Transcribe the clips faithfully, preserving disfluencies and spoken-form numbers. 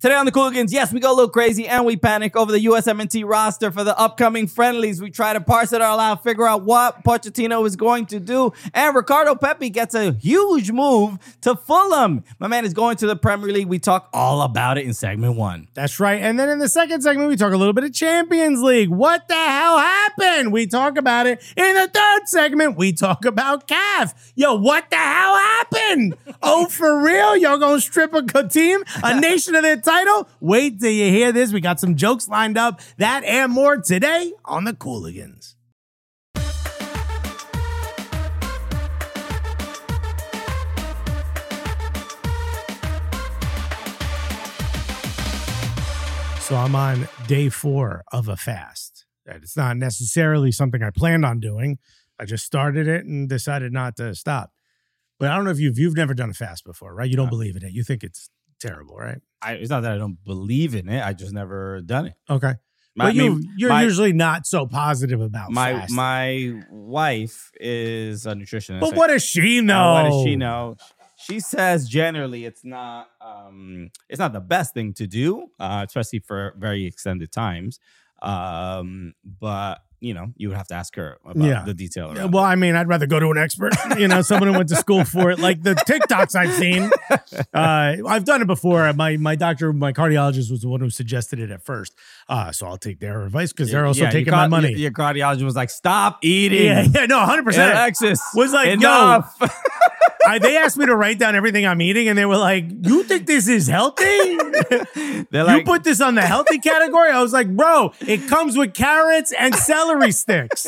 Today on the Cooligans, yes, we go a little crazy and we panic over the U S M N T roster for the upcoming friendlies. We try to parse it all out, figure out what Pochettino is going to do. And Ricardo Pepi gets a huge move to Fulham. My man is going to the Premier League. We talk all about it in segment one. That's right. And then in the second segment, we talk a little bit of Champions League. What the hell happened? We talk about it. In the third segment, we talk about C A F. Yo, what the hell happened? Oh, for real? Y'all gonna strip a good team, a nation of their title? Wait till you hear this. We got some jokes lined up. That and more today on the Cooligans. So I'm on day four of a fast. It's not necessarily something I planned on doing. I just started it and decided not to stop. But I don't know if you've you've never done a fast before, right? You don't believe in it. You think it's terrible, right? I, it's not that I don't believe in it. I just never done it. Okay. My, but you, I mean, you're my, usually not so positive about my fast. my wife is a nutritionist. But what does she know? Uh, what does she know? She says generally it's not um, it's not the best thing to do, uh, especially for very extended times. Um, but you know, you would have to ask her about yeah. the detail. Yeah, well, it. I mean, I'd rather go to an expert, you know, someone who went to school for it. Like the TikToks I've seen, uh, I've done it before. My my doctor, my cardiologist was the one who suggested it at first. Uh, so I'll take their advice because they're also yeah, taking car- my money. Your, your cardiologist was like, "Stop eating." Yeah, yeah no, one hundred percent. Alexis was like, enough. Yo. I, they asked me to write down everything I'm eating, and they were like, "You think this is healthy? They're like, you put this on the healthy category?" I was like, "Bro, it comes with carrots and celery sticks."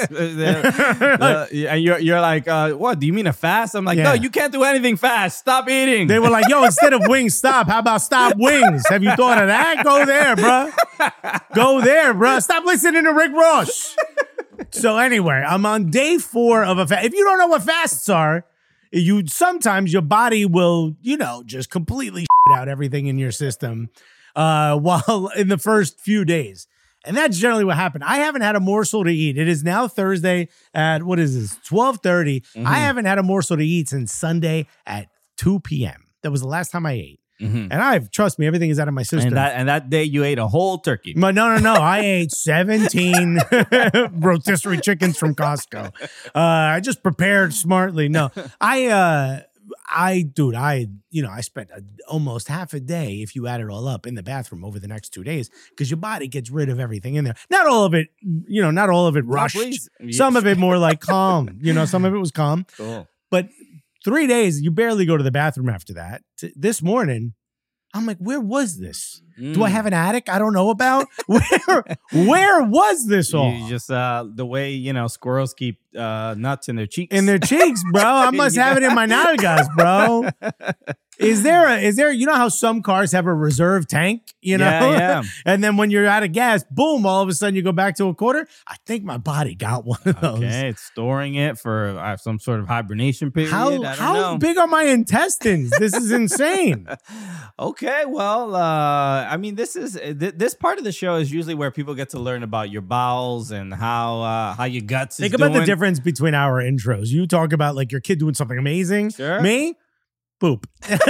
uh, and you're you're like, uh, "What? Do you mean a fast?" I'm like, yeah. "No, you can't do anything fast. Stop eating." They were like, "Yo, instead of wings, stop. How about stop wings? Have you thought of that? Go there, bro. Go there, bro. Stop listening to Rick Ross." So anyway, I'm on day four of a fast. If you don't know what fasts are, you sometimes your body will, you know, just completely shit out everything in your system uh, while in the first few days. And that's generally what happened. I haven't had a morsel to eat. It is now Thursday at, what is this, twelve thirty. Mm-hmm. I haven't had a morsel to eat since Sunday at two p.m. That was the last time I ate. Mm-hmm. And I've, trust me, everything is out of my system. And that, and that day you ate a whole turkey. But no, no, no. I ate seventeen rotisserie chickens from Costco. Uh, I just prepared smartly. No, I, uh, I, dude, I, you know, I spent a, almost half a day, if you add it all up, in the bathroom over the next two days because your body gets rid of everything in there. Not all of it, you know, not all of it rushed. No, some of it more like calm. You know, some of it was calm. Cool. But three days, you barely go to the bathroom after that. T- this morning, I'm like, where was this? Mm. Do I have an attic I don't know about? Where where was this all? You just uh, the way, you know, squirrels keep uh, nuts in their cheeks. In their cheeks, bro. I must yeah. have it in my nalgas, bro. Is there a, is there, you know how some cars have a reserve tank, you know? Yeah, yeah. And then when you're out of gas, boom, all of a sudden you go back to a quarter. I think my body got one of those. Okay, it's storing it for uh, some sort of hibernation period. How, I don't how know. big are my intestines? This is insane. Okay, well, uh, I mean, this is th- this part of the show is usually where people get to learn about your bowels and how uh, how your guts Think is about doing. the difference between our intros. You talk about like your kid doing something amazing. Sure. Me? Boop.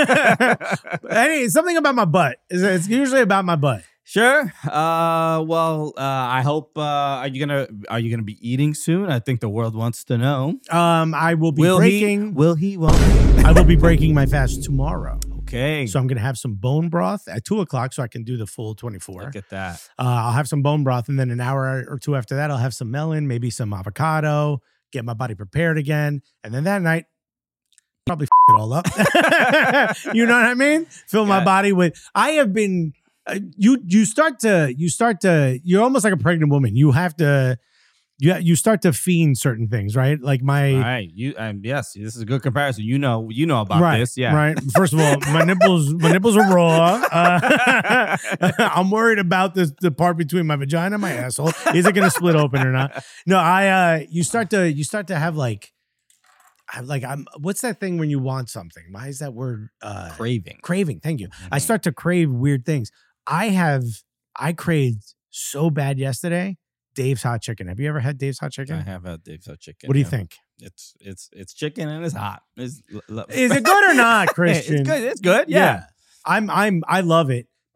Hey, something about my butt. It's usually about my butt. Sure. Uh, well, uh, I hope. Uh, are you gonna Are you gonna be eating soon? I think the world wants to know. Um, I will be will breaking. He, will he? Won't he? I will be breaking my fast tomorrow. Okay. So I'm gonna have some bone broth at two o'clock, so I can do the full twenty-four. Look at that. Uh, I'll have some bone broth, and then an hour or two after that, I'll have some melon, maybe some avocado. Get my body prepared again, and then that night. Probably f- it all up. You know what I mean? Fill my body with. I have been. Uh, you you start to you start to. You're almost like a pregnant woman. You have to. You you start to fiend certain things, right? Like my. All right. You um, yes, this is a good comparison. You know, you know about right, this. Yeah. Right. First of all, my nipples my nipples are raw. Uh, I'm worried about this the part between my vagina and my asshole. Is it going to split open or not? No. I. Uh, you start to you start to have like. I'm like, I'm, what's that thing when you want something? Why is that word? Uh, craving. Craving. Thank you. Mm-hmm. I start to crave weird things. I have, I craved so bad yesterday, Dave's Hot Chicken. Have you ever had Dave's Hot Chicken? I have had Dave's Hot Chicken. What do you yeah. think? It's, it's, it's chicken and it's hot. It's, is it good or not, Christian? It's good. It's good. Yeah. yeah. I'm, I'm, I love it.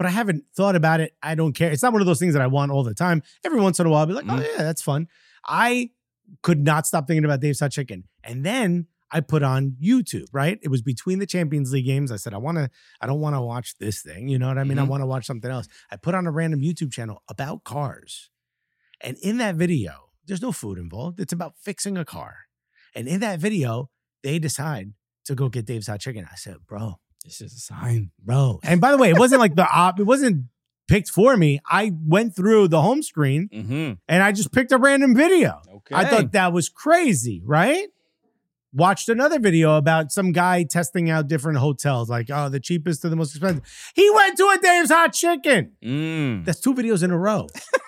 but I haven't thought about it. I don't care. It's not one of those things that I want all the time. Every once in a while, I'll be like, Mhm. oh yeah, that's fun. I could not stop thinking about Dave's Hot Chicken. And then I put on YouTube, right? It was between the Champions League games. I said, I want to, I don't want to watch this thing. You know what I mean? Mhm. I want to watch something else. I put on a random YouTube channel about cars. And in that video, there's no food involved. It's about fixing a car. And in that video, they decide to go get Dave's Hot Chicken. I said, bro, This is a sign. bro. And by the way, it wasn't like the op, it wasn't picked for me. I went through the home screen Mm-hmm. and I just picked a random video. Okay. I thought that was crazy, right? Watched another video about some guy testing out different hotels, like, oh, the cheapest to the most expensive. He went to a Dave's Hot Chicken. Mm. That's two videos in a row.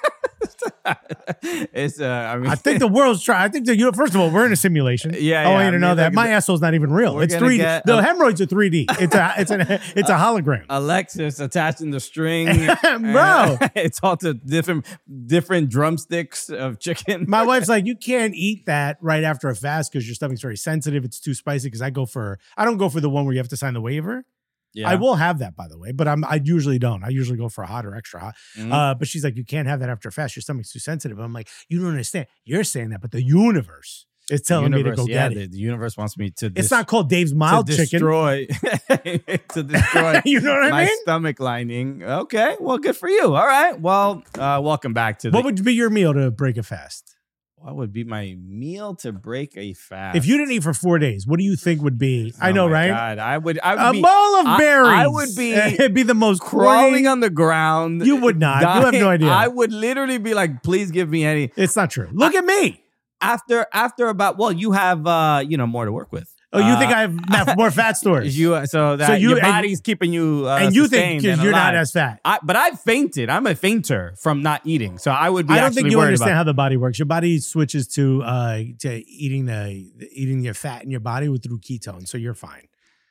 It's uh, I mean, I think the world's trying. I think that, you know, first of all, we're in a simulation. Yeah, I yeah, want I you to mean, know that like, my asshole's not even real. we're It's gonna three D. get The a- hemorrhoids are three D. It's a it's an it's a hologram. Alexis attaching the string, Bro. Uh, it's all to different different drumsticks of chicken. My wife's like, you can't eat that right after a fast because your stomach's very sensitive. It's too spicy. Because I go for, I don't go for the one where you have to sign the waiver. Yeah. I will have that, by the way, but I'm I usually don't. I usually go for hot or extra hot. Mhm. Uh, but she's like, you can't have that after a fast. Your stomach's too sensitive. I'm like, you don't understand. You're saying that, but the universe is telling me to Universe, go yeah, get the, it. the universe wants me to. It's dis- not called Dave's to Mild Chicken. destroy to destroy. You know what I my mean? stomach lining. Okay, well, good for you. All right, well, uh, welcome back to the. What would be your meal to break a fast? What would be my meal to break a fast? If you didn't eat for four days, what do you think would be? I Oh know, my right? God, I would. I would A be bowl of I- berries. I would be It'd be the most crawling crawling. on the ground. You would not. You have no dying. idea. I would literally be like, please give me any. It's not true. Look at me. After after about well, you have uh, you know, more to work with. Oh, you Uh, think I have ma- more fat stores? You so that you- your and- body's keeping you uh, and you sustained think and you're not alive. as fat. I, but I've fainted. I'm a fainter from not eating, so I would be. I don't actually think you worried understand about how the body works. Your body switches to uh to eating the eating your fat in your body with through ketones, so you're fine.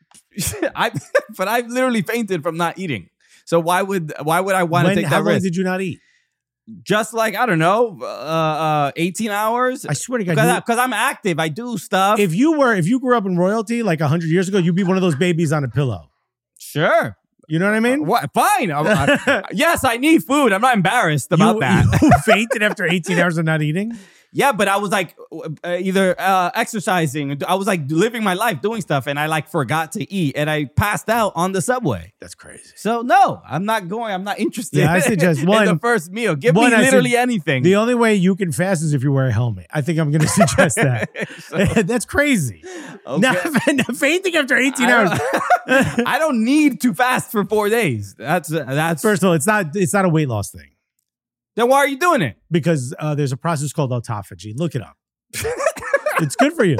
I, but I've literally fainted from not eating. So why would why would I want to When, take how that long risk? did you not eat? Just like I don't know, uh, uh, eighteen hours. I swear to God, Because you- because I'm active, I do stuff. if you were if you grew up in royalty like a hundred years ago, you'd be one of those babies on a pillow. Sure. You know what I mean? What? Fine. I- I- yes, I need food. I'm not embarrassed about you, that. you fainted after eighteen hours of not eating. Yeah, but I was like uh, either uh, exercising. I was like living my life, doing stuff, and I like forgot to eat, and I passed out on the subway. That's crazy. So no, I'm not going. I'm not interested. Yeah, I suggest in one- the first meal. Give one, me I literally said- anything. The only way you can fast is if you wear a helmet. I think I'm going to suggest that. So- That's crazy. Okay. Now, fainting after eighteen I hours. don't, I don't need to fast for four days. That's that's. First of all, it's not it's not a weight loss thing then why are you doing it? because uh, there's a process called autophagy. Look it up. It's good for you.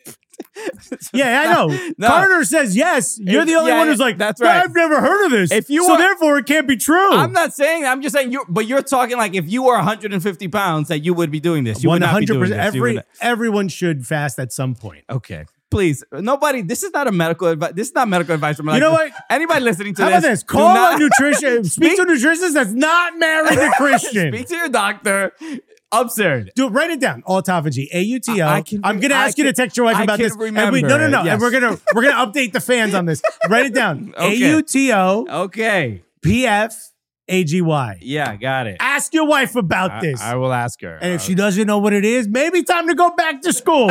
Yeah, I know. No. Carter says yes. You're If- the only yeah, one who's like, that's right. I've never heard of this. If you so are- therefore it can't be true. I'm not saying. I'm just saying. You, but you're talking like if you were one hundred fifty pounds, that you would be doing this. You would not be doing this. You Every would not- everyone should fast at some point. Okay, please, nobody. This is not a medical advice. This is not medical advice from. Like, You know what? Anybody listening to How this? about this? do Call not- a nutrition. Speak to a nutritionist that's not married to Christian. Speak to your doctor. Absurd. Do write it down. Autophagy. A U T O. I- I can- I'm gonna I ask you to can- text your wife I about can this. And we, no, no, remember no. it, And we're yes. gonna we're gonna update the fans on this. Write it down. A Okay. U T O Okay. P F A G Y. Yeah, got it. Ask your wife about I, this. I will ask her. and if she doesn't know what it is, maybe time to go back to school.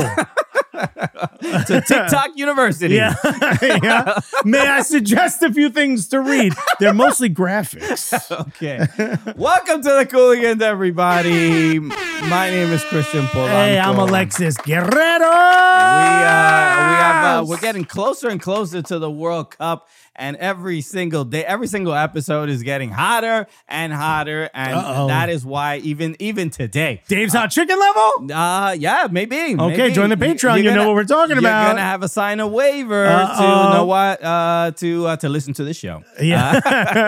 to TikTok University. yeah. yeah. May I suggest a few things to read? They're mostly graphics. Okay. Welcome to the Cooligans, everybody. My name is Christian Polanco. Hey, I'm Alexis Guerrero. We uh, we have uh, we're getting closer and closer to the World Cup, and every single day, every single episode is getting hotter and hotter, and Uh-oh. that is why even even today, Dave's Hot Chicken level? uh, yeah, maybe. Okay, maybe. join the Patreon. You You're know gonna- what we're talking about. You're gonna have to sign a waiver Uh-oh. to know what uh, to uh, to listen to this show. Yeah.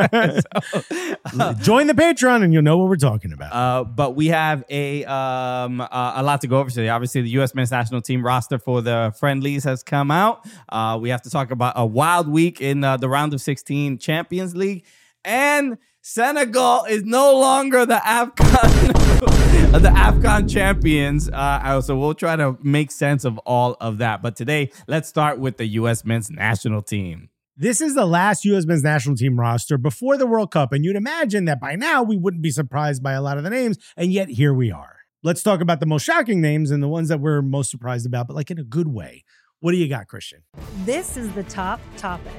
Join the Patreon and you'll know what we're talking about. Uh, but we have a um uh, a lot to go over today. Obviously, the U S men's national team roster for the friendlies has come out. Uh, we have to talk about a wild week in uh, the round of sixteen Champions League, and Senegal is no longer the AFCON the AFCON champions. Uh, so we'll try to make sense of all of that. But today, let's start with the U S men's national team. This is the last U S men's national team roster before the World Cup, and you'd imagine that by now we wouldn't be surprised by a lot of the names, and yet here we are. Let's talk about the most shocking names and the ones that we're most surprised about, but like in a good way. What do you got, Christian? This is the top topic.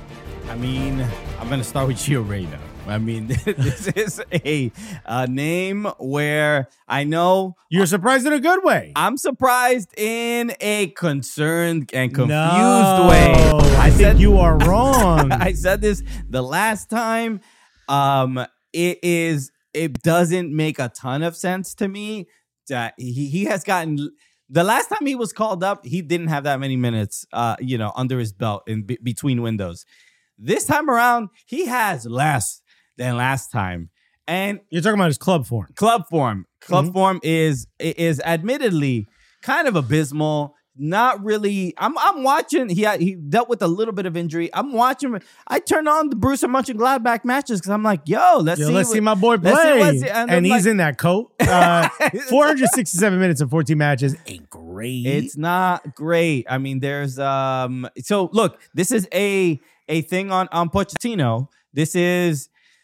I mean, I'm going to start with Gio Reyna. I mean, this is a, a name where I know... You're surprised in a good way. I'm surprised in a concerned and confused no, way. I, I think said, you are wrong. I said this the last time. Um, it is... It doesn't make a ton of sense to me that he, he has gotten... The last time he was called up, he didn't have that many minutes, uh, you know, under his belt in be- between windows. This time around, he has less than last time. And you're talking about his club form. Club form. Club mm-hmm. form is is admittedly kind of abysmal. Not really. I'm I'm watching. He he dealt with a little bit of injury. I'm watching. I turn on the Borussia Mönchengladbach matches because I'm like, yo, let's yo, see. Let's what, see my boy play. See, and and he's like, in that coat. Uh, four hundred sixty-seven minutes and fourteen matches ain't great. It's not great. I mean, there's um. So look, this is a a thing on on Pochettino. This is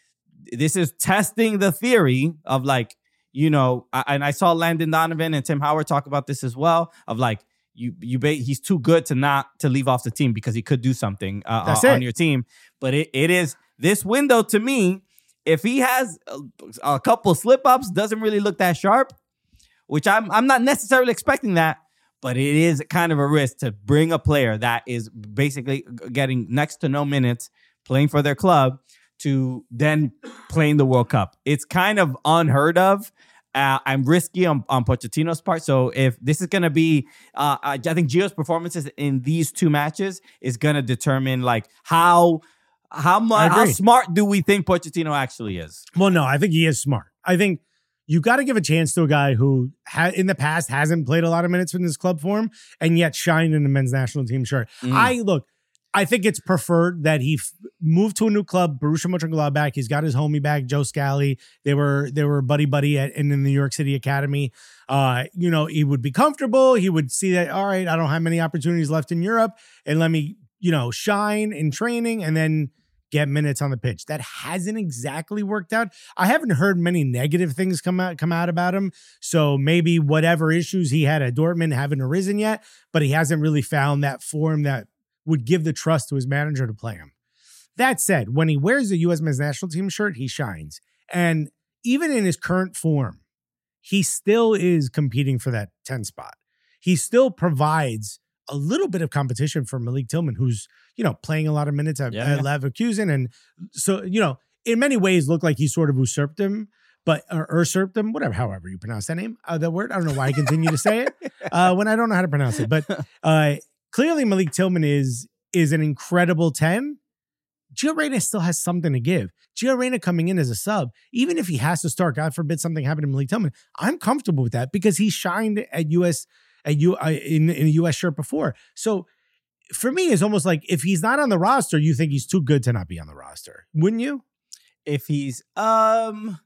this is testing the theory of like, you know, I, and I saw Landon Donovan and Tim Howard talk about this as well. Of like. You you he's too good to not to leave off the team because he could do something uh, That's on it. your team. But it, it is this window to me. If he has a, a couple slip ups, doesn't really look that sharp, which I'm I'm not necessarily expecting that. But it is kind of a risk to bring a player that is basically getting next to no minutes playing for their club to then playing the World Cup. It's kind of unheard of. Uh, I'm risky on, on Pochettino's part. So if this is going to be, uh, I, I think Gio's performances in these two matches is going to determine like how how much how smart do we think Pochettino actually is? Well, no, I think he is smart. I think you got to give a chance to a guy who ha- in the past hasn't played a lot of minutes in his club form and yet shined in the men's national team shirt. Mm. I look. I think it's preferred that he f- moved to a new club, Borussia Mönchengladbach. He's got his homie back, Joe Scally. They were they were buddy buddy at in the New York City Academy. Uh, you know, he would be comfortable. He would see that, all right, I don't have many opportunities left in Europe, and let me, you know, shine in training and then get minutes on the pitch. That hasn't exactly worked out. I haven't heard many negative things come out come out about him. So maybe whatever issues he had at Dortmund haven't arisen yet, but he hasn't really found that form that would give the trust to his manager to play him. That said, when he wears a U S men's national team shirt, he shines. And even in his current form, he still is competing for that ten spot. He still provides a little bit of competition for Malik Tillman, who's, you know, playing a lot of minutes at, yeah, at yeah. Leverkusen. And so, you know, in many ways looked like he sort of usurped him, but or usurped him, whatever, however you pronounce that name, uh, that word. I don't know why I continue to say it uh, when I don't know how to pronounce it. But uh, clearly Malik Tillman is is an incredible ten. Gio Reyna still has something to give. Gio Reyna coming in as a sub, even if he has to start, God forbid something happened to Malik Tillman, I'm comfortable with that because he shined at U S at U uh, in, in a U S shirt before. So for me, it's almost like if he's not on the roster, you think he's too good to not be on the roster, wouldn't you? If he's um,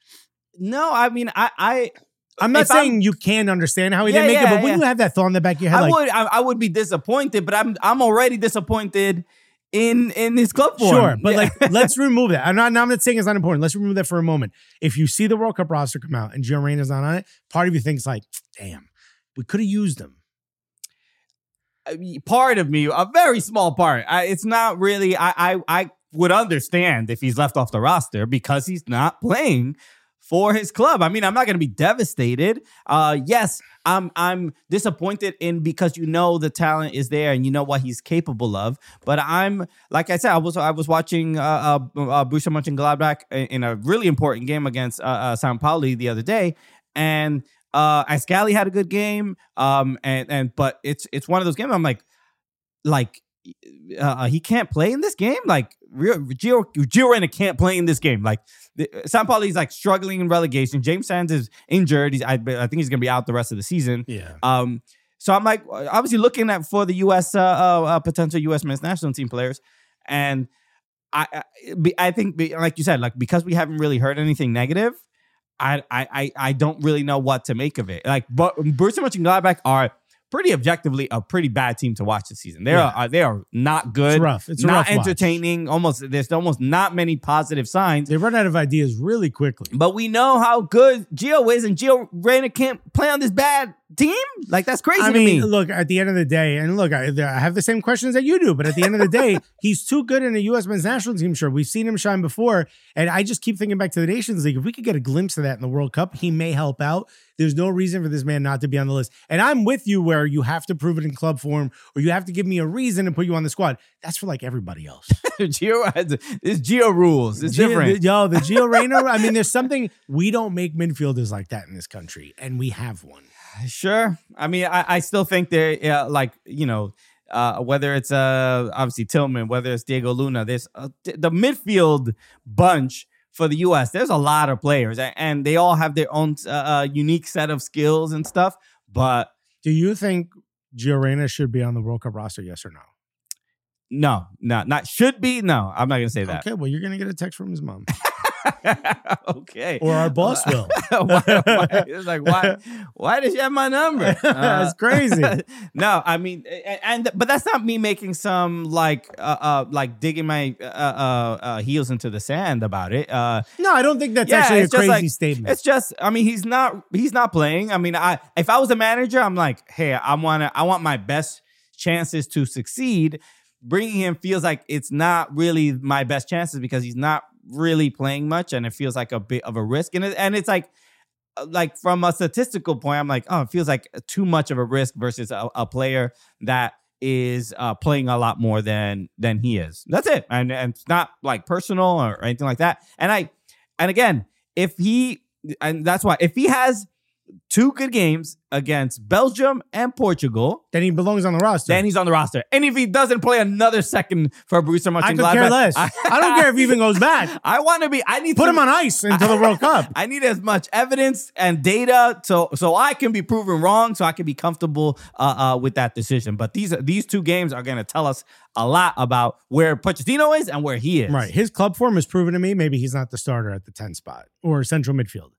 no, I mean I I. I'm not if saying I'm, you can understand how he yeah, didn't make yeah, it, but when yeah. you have that thought in the back of your head, I like, would I, I would be disappointed, but I'm I'm already disappointed in in his club form. Sure, but yeah. like let's remove that. I'm not, I'm not saying it's not important. Let's remove that for a moment. If you see the World Cup roster come out and Gio Reyna's not on it, part of you thinks like, damn, we could have used him. Part of me, a very small part. I, it's not really. I, I I would understand if he's left off the roster because he's not playing for his club. I mean, I'm not going to be devastated. Uh, yes, I'm I'm disappointed in because you know the talent is there and you know what he's capable of. But I'm like I said, I was I was watching uh, uh, uh Borussia Mönchengladbach in a really important game against uh, uh, Sao Paulo the other day, and uh, Ascali had a good game. Um, and and but it's it's one of those games. I'm like, like. Uh, he can't play in this game. Like Gio, Gio Reyna can't play in this game. Like the, Sao Paulo is like struggling in relegation. James Sands is injured. He's I, I think he's gonna be out the rest of the season. Yeah. Um. So I'm like obviously looking at for the U S uh, uh, uh potential U S men's national team players, and I I, I think like you said, like because we haven't really heard anything negative, I I I don't really know what to make of it. Like, but Borussia Mönchengladbach are pretty objectively a pretty bad team to watch this season. They Yeah. are they are not good. It's rough. It's a not rough watch. entertaining. Almost there's almost not many positive signs. They run out of ideas really quickly. But we know how good Gio is, and Gio Reyna can't play on this bad team. Like that's crazy I to mean, me. look, at the end of the day, and look, I, I have the same questions that you do, but at the end of the day, he's too good in a U S men's national team shirt. We've seen him shine before, and I just keep thinking back to the Nations League. If we could get a glimpse of that in the World Cup, he may help out. There's no reason for this man not to be on the list. And I'm with you where you have to prove it in club form, or you have to give me a reason to put you on the squad. That's for like everybody else. Gio has it's Gio rules. It's Gio- different. the- yo, the Gio Reyna, I mean, there's something, we don't make midfielders like that in this country, and we have one. Sure. I mean, I, I still think they're uh, like, you know, uh, whether it's uh, obviously Tillman, whether it's Diego Luna, there's uh, the midfield bunch for the U S. There's a lot of players, and, and they all have their own uh, uh, unique set of skills and stuff. But Do you think Gio Reyna should be on the World Cup roster, yes or no? no, no, not should be. No, I'm not going to say that. Okay, well, you're going to get a text from his mom. Okay. Or our boss will. why, why, it's like, why, why does she have my number? That's crazy. No, I mean, and, and but that's not me making some like, uh, uh like digging my uh, uh, uh, heels into the sand about it. Uh, No, I don't think that's yeah, actually a it's just crazy like- statement. It's just, I mean, he's not, he's not playing. I mean, I if I was a manager, I'm like, hey, I want to, I want my best chances to succeed. Bringing him feels like it's not really my best chances because he's not really playing much, and it feels like a bit of a risk. And it, and it's like, like from a statistical point, I'm like, oh, it feels like too much of a risk versus a, a player that is uh, playing a lot more than than he is. That's it, and, and it's not like personal or anything like that. And I, and again, if he, and that's why if he has two good games against Belgium and Portugal, then he belongs on the roster. then he's on the roster. And if he doesn't play another second for Borussia Mönchengladbach, I could care less. I, I don't care if he even goes back. I want to be. I need Put to, him on ice until the World Cup. I need as much evidence and data so so I can be proven wrong, so I can be comfortable uh, uh, with that decision. But these these two games are going to tell us a lot about where Pochettino is and where he is. Right. His club form has proven to me maybe he's not the starter at the ten spot or central midfield.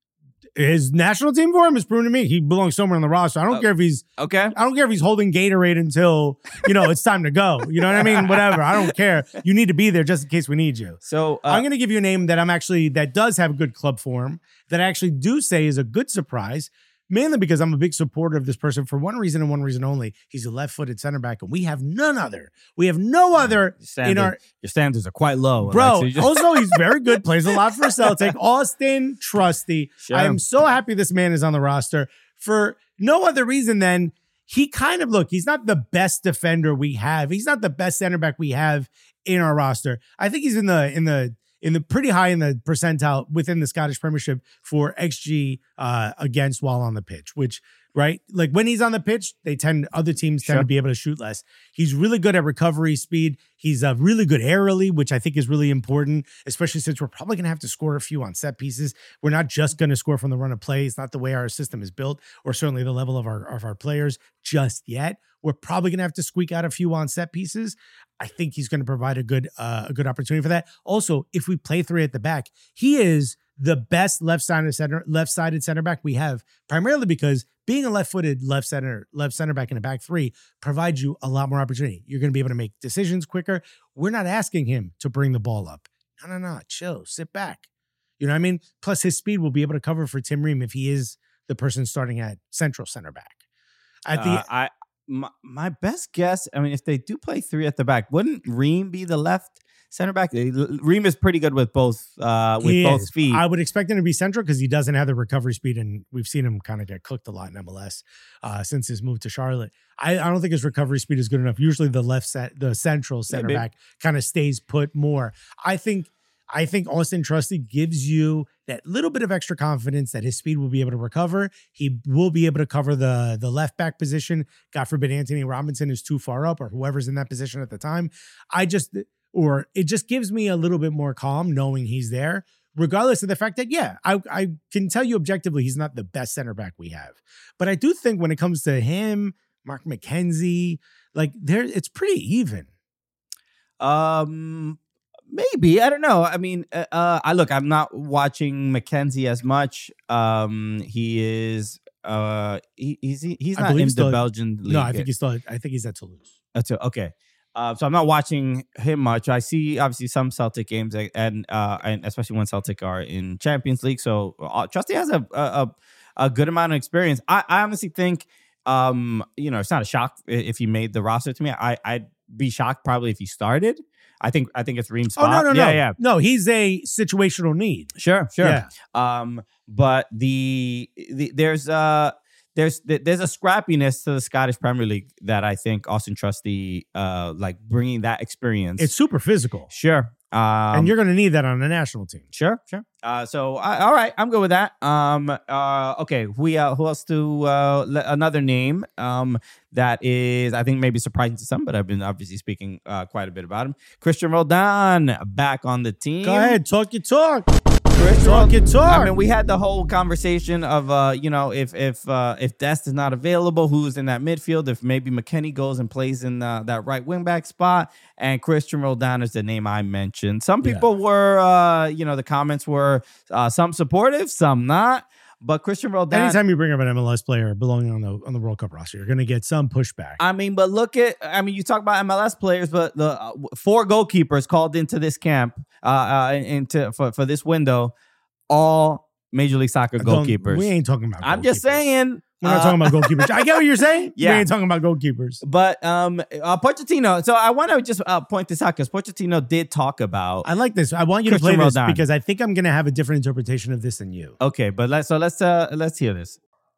His national team form has proven to me he belongs somewhere on the roster. I don't Oh. care if he's Okay. I don't care if he's holding Gatorade until, you know, it's time to go. You know what I mean? Whatever. I don't care. You need to be there just in case we need you. So uh, I'm going to give you a name that I'm actually, that does have good club form, that I actually do say is a good surprise, mainly because I'm a big supporter of this person for one reason and one reason only. He's a left-footed center back, and we have none other. We have no other your standard- in our... your standards are quite low, Bro, Alex. You just- also, he's very good, plays a lot for Celtic. Austin Trusty. Sure. I am so happy this man is on the roster for no other reason than he kind of, look, he's not the best defender we have. He's not the best center back we have in our roster. I think he's in the, in the, in the pretty high in the percentile within the Scottish Premiership for X G uh, against while on the pitch, which, right? Like when he's on the pitch, they tend, other teams tend Sure. to be able to shoot less. He's really good at recovery speed. He's uh, really good aerially, which I think is really important, especially since we're probably going to have to score a few on set pieces. We're not just going to score from the run of play. It's not the way our system is built, or certainly the level of our, of our players just yet. We're probably going to have to squeak out a few on set pieces. I think he's going to provide a good uh, a good opportunity for that. Also, if we play three at the back, he is the best left-sided center left-sided center back we have, primarily because being a left-footed left center left center back in a back three provides you a lot more opportunity. You're going to be able to make decisions quicker. We're not asking him to bring the ball up. No, no, no. Chill. Sit back. You know what I mean? Plus, his speed will be able to cover for Tim Ream if he is the person starting at central center back. At the Uh, I my, my best guess, I mean, if they do play three at the back, wouldn't Ream be the left center back? They- Ream is pretty good with both uh, with He both is. feet. I would expect him to be central because he doesn't have the recovery speed, and we've seen him kind of get cooked a lot in M L S uh, since his move to Charlotte. I, I don't think his recovery speed is good enough. Usually, the left set, the central center Maybe. back, kind of stays put more. I think. I think Austin Trusty gives you that little bit of extra confidence that his speed will be able to recover. He will be able to cover the, the left back position. God forbid Anthony Robinson is too far up or whoever's in that position at the time. I just, or it just gives me a little bit more calm knowing he's there, regardless of the fact that, yeah, I, I can tell you objectively he's not the best center back we have. But I do think when it comes to him, Mark McKenzie, like there, it's pretty even. Um, maybe I don't know. I mean, uh, uh, I look. I'm not watching McKenzie as much. Um, he is uh, he, he's he, he's I not believe in he's the still- Belgian league. No, I think he's still. I think he's at Toulouse. That's it. Okay. Uh, so I'm not watching him much. I see obviously some Celtic games, and and, uh, and especially when Celtic are in Champions League. So uh, Trusty has a, a a good amount of experience. I, I honestly think, um, you know, it's not a shock if he made the roster to me. I I'd be shocked probably if he started. I think I think it's Reem's Oh spot. no, no, yeah, no, yeah. no. He's a situational need. Sure, sure. Yeah. Um, but the, the there's uh there's there's a scrappiness to the Scottish Premier League that I think Austin Trusty uh like bringing that experience. It's super physical, sure. Um, and you're going to need that on the national team. sure, sure. Uh, so I, all right, I'm good with that. Um, uh, okay, we uh, who else to uh, le- another name um that is I think maybe surprising to some, but I've been obviously speaking uh, quite a bit about him. Christian Roldan back on the team. Go ahead, talk your talk. Christian Talk your talk. I mean, we had the whole conversation of, uh, you know, if if uh, if Dest is not available, who's in that midfield? If maybe McKennie goes and plays in uh, that right wing back spot, and Christian Roldan is the name I mentioned. Some people Yeah. were, uh, you know, the comments were uh, some supportive, some not. But Christian Roldan. Anytime you bring up an M L S player belonging on the on the World Cup roster, you're going to get some pushback. I mean, but look at, I mean, you talk about M L S players, but the uh, four goalkeepers called into this camp, uh, uh into for, for this window, all Major League Soccer Don't- goalkeepers. We ain't talking about. I'm just goalkeepers. saying. We're not uh, talking about goalkeepers. I get what you're saying. Yeah. We ain't talking about goalkeepers. But um, uh, Pochettino. So I want to just uh, point this out because Pochettino did talk about. I like this. I want you Christian to play this Roldan. because I think I'm going to have a different interpretation of this than you. Okay, but let's so let's uh let's hear this.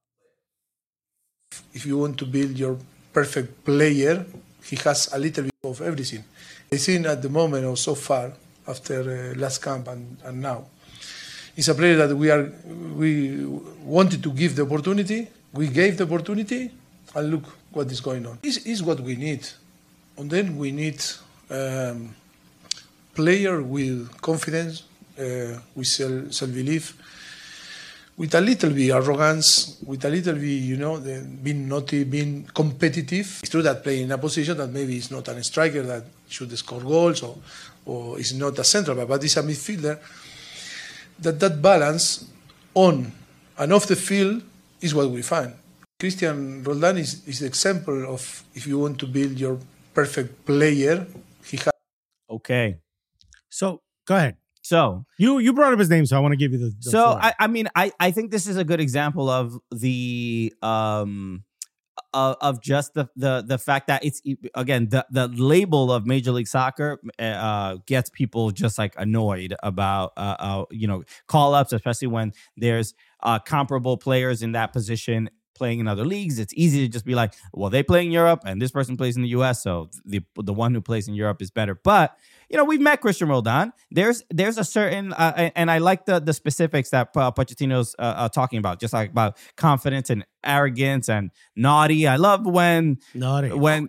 If you want to build your perfect player, he has a little bit of everything. I think at the moment or so far, after uh, last camp and, and now, he's a player that we are we wanted to give the opportunity. We gave the opportunity, and look what is going on. This is what we need, and then we need um, player with confidence, uh, with self self belief. With a little bit arrogance, with a little bit, you know, the, being naughty, being competitive. It's true that playing in a position that maybe is not a striker that should score goals or, or is not a central back, but is a midfielder. That that balance on and off the field is what we find. Christian Roldan is, is the example of if you want to build your perfect player, he has. Okay, So go ahead. so You you brought up his name, so I want to give you the. the so floor. I I mean I I think this is a good example of the um. Of, of just the, the the fact that it's again the the label of Major League Soccer uh, gets people just like annoyed about uh, uh you know call ups, especially when there's uh, comparable players in that position playing in other leagues. It's easy to just be like, well, they play in Europe and this person plays in the U S, so the the one who plays in Europe is better. But you know, we've met Christian Roldan. There's there's a certain, uh, and I like the the specifics that uh, Pochettino's uh, uh, talking about, just like about confidence and arrogance and naughty. I love when Naughty. when.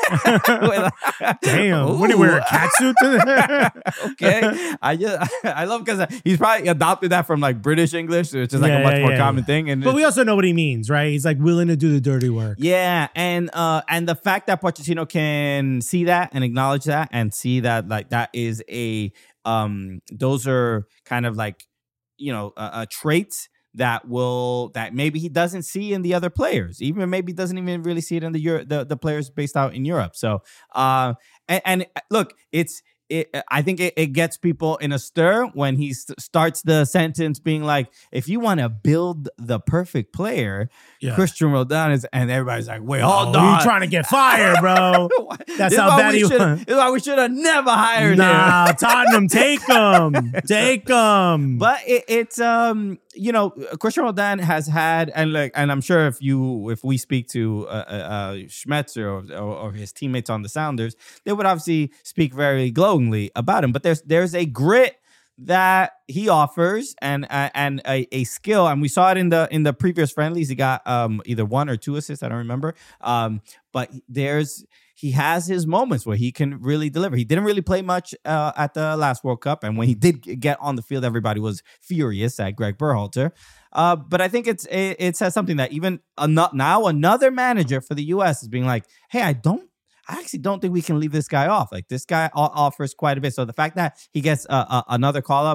Damn. What do you wear, a cat suit? Okay, I just I love because he's probably adopted that from like British English, which is like Yeah, a much yeah, more yeah, common yeah. thing. And But we also know what he means, right? He's like willing to do the dirty work. yeah, and uh, and the fact that Pochettino can see that and acknowledge that and see that like that is a um, those are kind of like you know uh, uh, traits that will that maybe he doesn't see in the other players, even maybe doesn't even really see it in the Euro, the, the players based out in Europe. So uh, and, and look, it's. It, I think it, it gets people in a stir when he st- starts the sentence being like, if you want to build the perfect player, Yeah. Christian Roldan is, and everybody's like, wait, Oh, hold on. you trying to get fired, bro? That's This is how why bad we he should- was. This is why we should have never hired Nah, him. Tottenham, take him, take him. But it, it's um you know Christian Roldan has had and like and I'm sure if you if we speak to uh, uh, Schmetzer or, or or his teammates on the Sounders, they would obviously speak very glowingly about him. But there's there's a grit that he offers and uh, and a, a skill, and we saw it in the in the previous friendlies. He got um either one or two assists, I don't remember. Um, but there's he has his moments where he can really deliver. He didn't really play much uh, at the last World Cup, and when he did get on the field, everybody was furious at Greg Berhalter. Uh, but I think it's it, it says something that even an- now another manager for the U S is being like, hey, I don't. I actually don't think we can leave this guy off. Like this guy o- offers quite a bit. So the fact that he gets uh, uh, another call up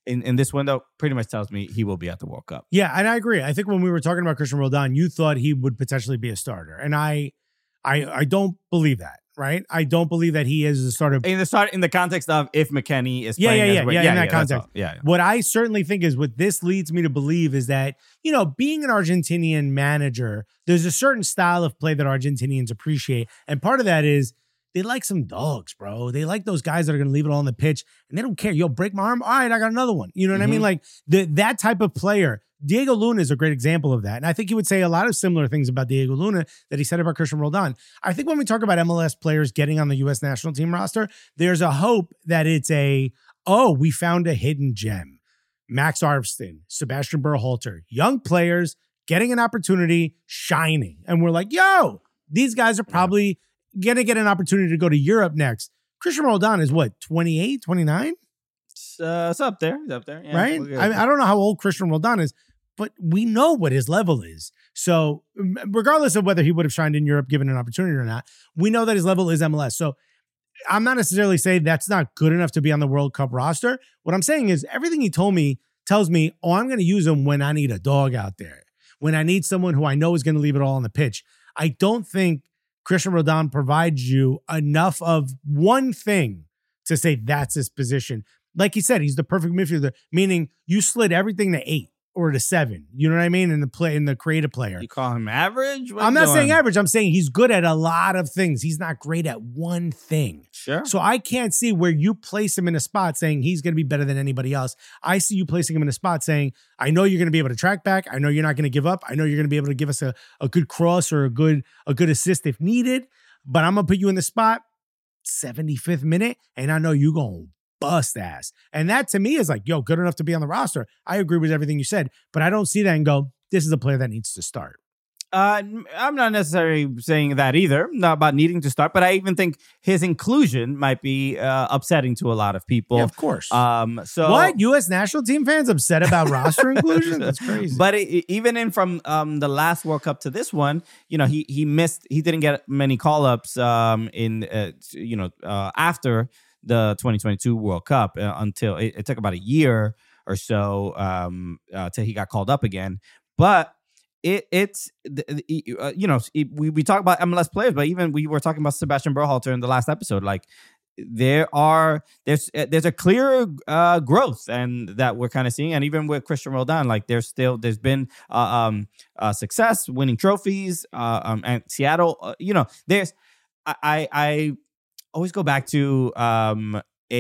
in, in this window pretty much tells me he will be at the World Cup. Yeah, and I agree. I think when we were talking about Christian Roldan, you thought he would potentially be a starter. And I I I don't believe that, right? I don't believe that he is a starter. In the start, in the context of if McKennie is Yeah, playing yeah, as yeah, well. yeah, yeah, in that yeah, that's context. all. Yeah, yeah. What I certainly think is what this leads me to believe is that, you know, being an Argentinian manager, there's a certain style of play that Argentinians appreciate. And part of that is they like some dogs, bro. They like those guys that are going to leave it all on the pitch and they don't care. Yo, break my arm. All right, I got another one. You know what I mean? Like the, that type of player. Diego Luna is a great example of that. And I think he would say a lot of similar things about Diego Luna that he said about Christian Roldan. I think when we talk about M L S players getting on the U S national team roster, there's a hope that it's a, oh, we found a hidden gem. Max Arvston, Sebastian Berhalter, young players getting an opportunity, shining. And we're like, yo, these guys are probably going to get an opportunity to go to Europe next. Christian Roldan is what, twenty-eight, twenty-nine? It's, uh, it's up there. It's up there. Yeah, Right? we'll get I, it. mean, I don't know how old Christian Roldan is, but we know what his level is. So regardless of whether he would have shined in Europe given an opportunity or not, we know that his level is M L S. So I'm not necessarily saying that's not good enough to be on the World Cup roster. What I'm saying is everything he told me tells me, oh, I'm going to use him when I need a dog out there, when I need someone who I know is going to leave it all on the pitch. I don't think Christian Roldan provides you enough of one thing to say that's his position. Like he said, he's the perfect midfielder, meaning you slid everything to eight or to seven. You know what I mean? In the play, in the creative player. You call him average? What I'm you not doing? saying average. I'm saying he's good at a lot of things. He's not great at one thing. Sure. So I can't see where you place him in a spot saying he's going to be better than anybody else. I see you placing him in a spot saying, I know you're going to be able to track back. I know you're not going to give up. I know you're going to be able to give us a, a good cross or a good, a good assist if needed. But I'm going to put you in the spot seventy-fifth minute, and I know you're going to bust ass. And that to me is like, yo, good enough to be on the roster. I agree with everything you said, but I don't see that and go, this is a player that needs to start. Uh, I'm not necessarily saying that either, not about needing to start, but I even think his inclusion might be uh, upsetting to a lot of people. Yeah, of course. Um, so What? U S national team fans upset about roster inclusion? That's crazy. But it, even in from um, the last World Cup to this one, you know, he he missed, he didn't get many call ups um, in, uh, you know, uh, after the twenty twenty-two World Cup uh, until it, it took about a year or so um, uh, till he got called up again. But It it's uh, you know it, we we talk about M L S players, but even we were talking about Sebastian Berhalter in the last episode. Like there are there's there's a clear uh, growth and that we're kind of seeing, and even with Christian Roldan, like there's still there's been uh, um uh, success, winning trophies, uh, um and Seattle. Uh, you know, there's I, I I always go back to um.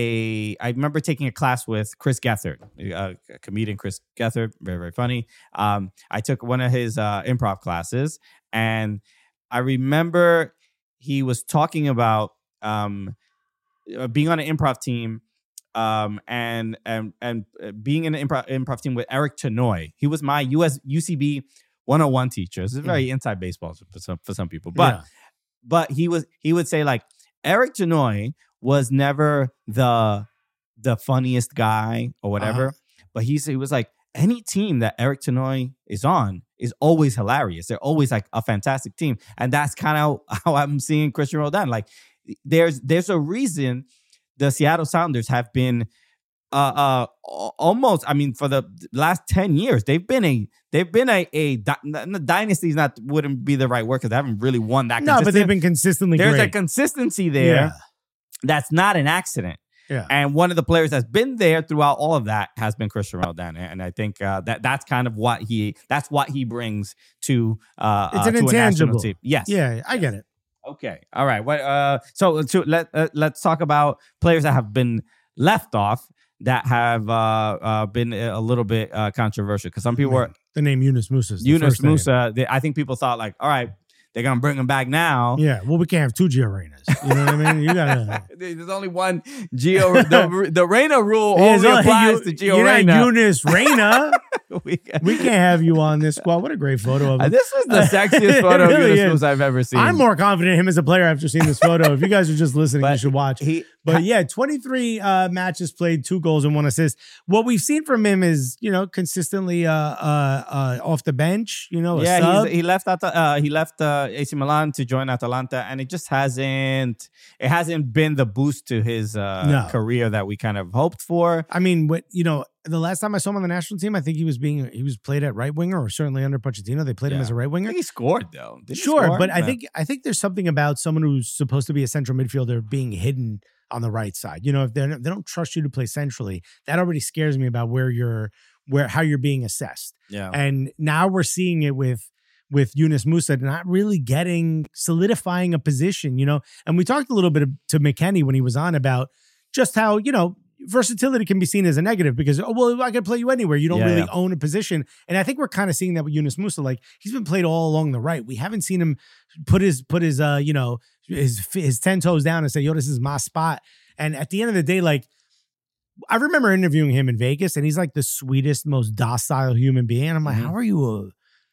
A, I remember taking a class with Chris Gethard, a, a comedian, Chris Gethard, very, very funny. Um, I took one of his uh, improv classes, and I remember he was talking about um, being on an improv team um, and and and being in an improv, improv team with Eric Tenoy. He was my U S U C B one oh one teacher. This is very mm. inside baseball for some for some people, but yeah. but he was he would say like Eric Tenoy was never the the funniest guy or whatever, uh-huh. but he he was like any team that Eric Tenoy is on is always hilarious. They're always like a fantastic team, and that's kind of how I'm seeing Christian Roldan. Like there's there's a reason the Seattle Sounders have been uh uh almost. I mean, for the last ten years, they've been a they've been a a the dynasty is not wouldn't be the right word because they haven't really won that. No, but they've been consistently. There's great. a consistency there. Yeah. That's not an accident. Yeah. And one of the players that's been there throughout all of that has been Christian Roldan. And I think uh, that that's kind of what he that's what he brings to uh it's uh, an to intangible. A national team. Yes. Yeah, I get it. Okay. All right. What uh so to let uh, let's talk about players that have been left off that have uh, uh been a little bit uh, controversial because some people Man, were the name Yunus Musa. Yunus Musa. They, I think people thought like, all right, they're gonna bring him back now. Yeah, well, we can't have two Gio Reynas. You know what I mean? You gotta. There's only one Gio. The, the Reyna rule Yeah, only only applies you, to Gio you're Reyna. Not Yunus Reyna. we, we can't have you on this squad. What a great photo of him. Uh, this was the sexiest photo of really Yunus is. Musa I've ever seen. I'm more confident in him as a player after seeing this photo. If you guys are just listening, But you should watch. He But yeah, twenty-three uh, matches played, two goals and one assist. What we've seen from him is, you know, consistently uh, uh, uh, off the bench. You know, a yeah, sub. he's, he left at uh, he left uh, A C Milan to join Atalanta, and it just hasn't it hasn't been the boost to his uh, No. career that we kind of hoped for. I mean, what you know, the last time I saw him on the national team, I think he was being he was played at right winger, or certainly under Pochettino, they played him Yeah. as a right I winger. think he scored though. Did he Sure, score? but I Yeah. think I think there's something about someone who's supposed to be a central midfielder being hidden on the right side. You know, if they they don't trust you to play centrally, that already scares me about where you're where how you're being assessed. yeah. And now we're seeing it with with Yunus Musa not really getting solidifying a position, you know. And we talked a little bit to McKennie when he was on about just how, you know, versatility can be seen as a negative because, oh, well, I can play you anywhere. You don't Yeah, really yeah. own a position. And I think we're kind of seeing that with Yunus Musa. Like, he's been played all along the right. We haven't seen him put his, put his, uh, you know, his, his ten toes down and say, yo, this is my spot. And at the end of the day, like, I remember interviewing him in Vegas and he's like the sweetest, most docile human being. And I'm like, Mhm. how are you a,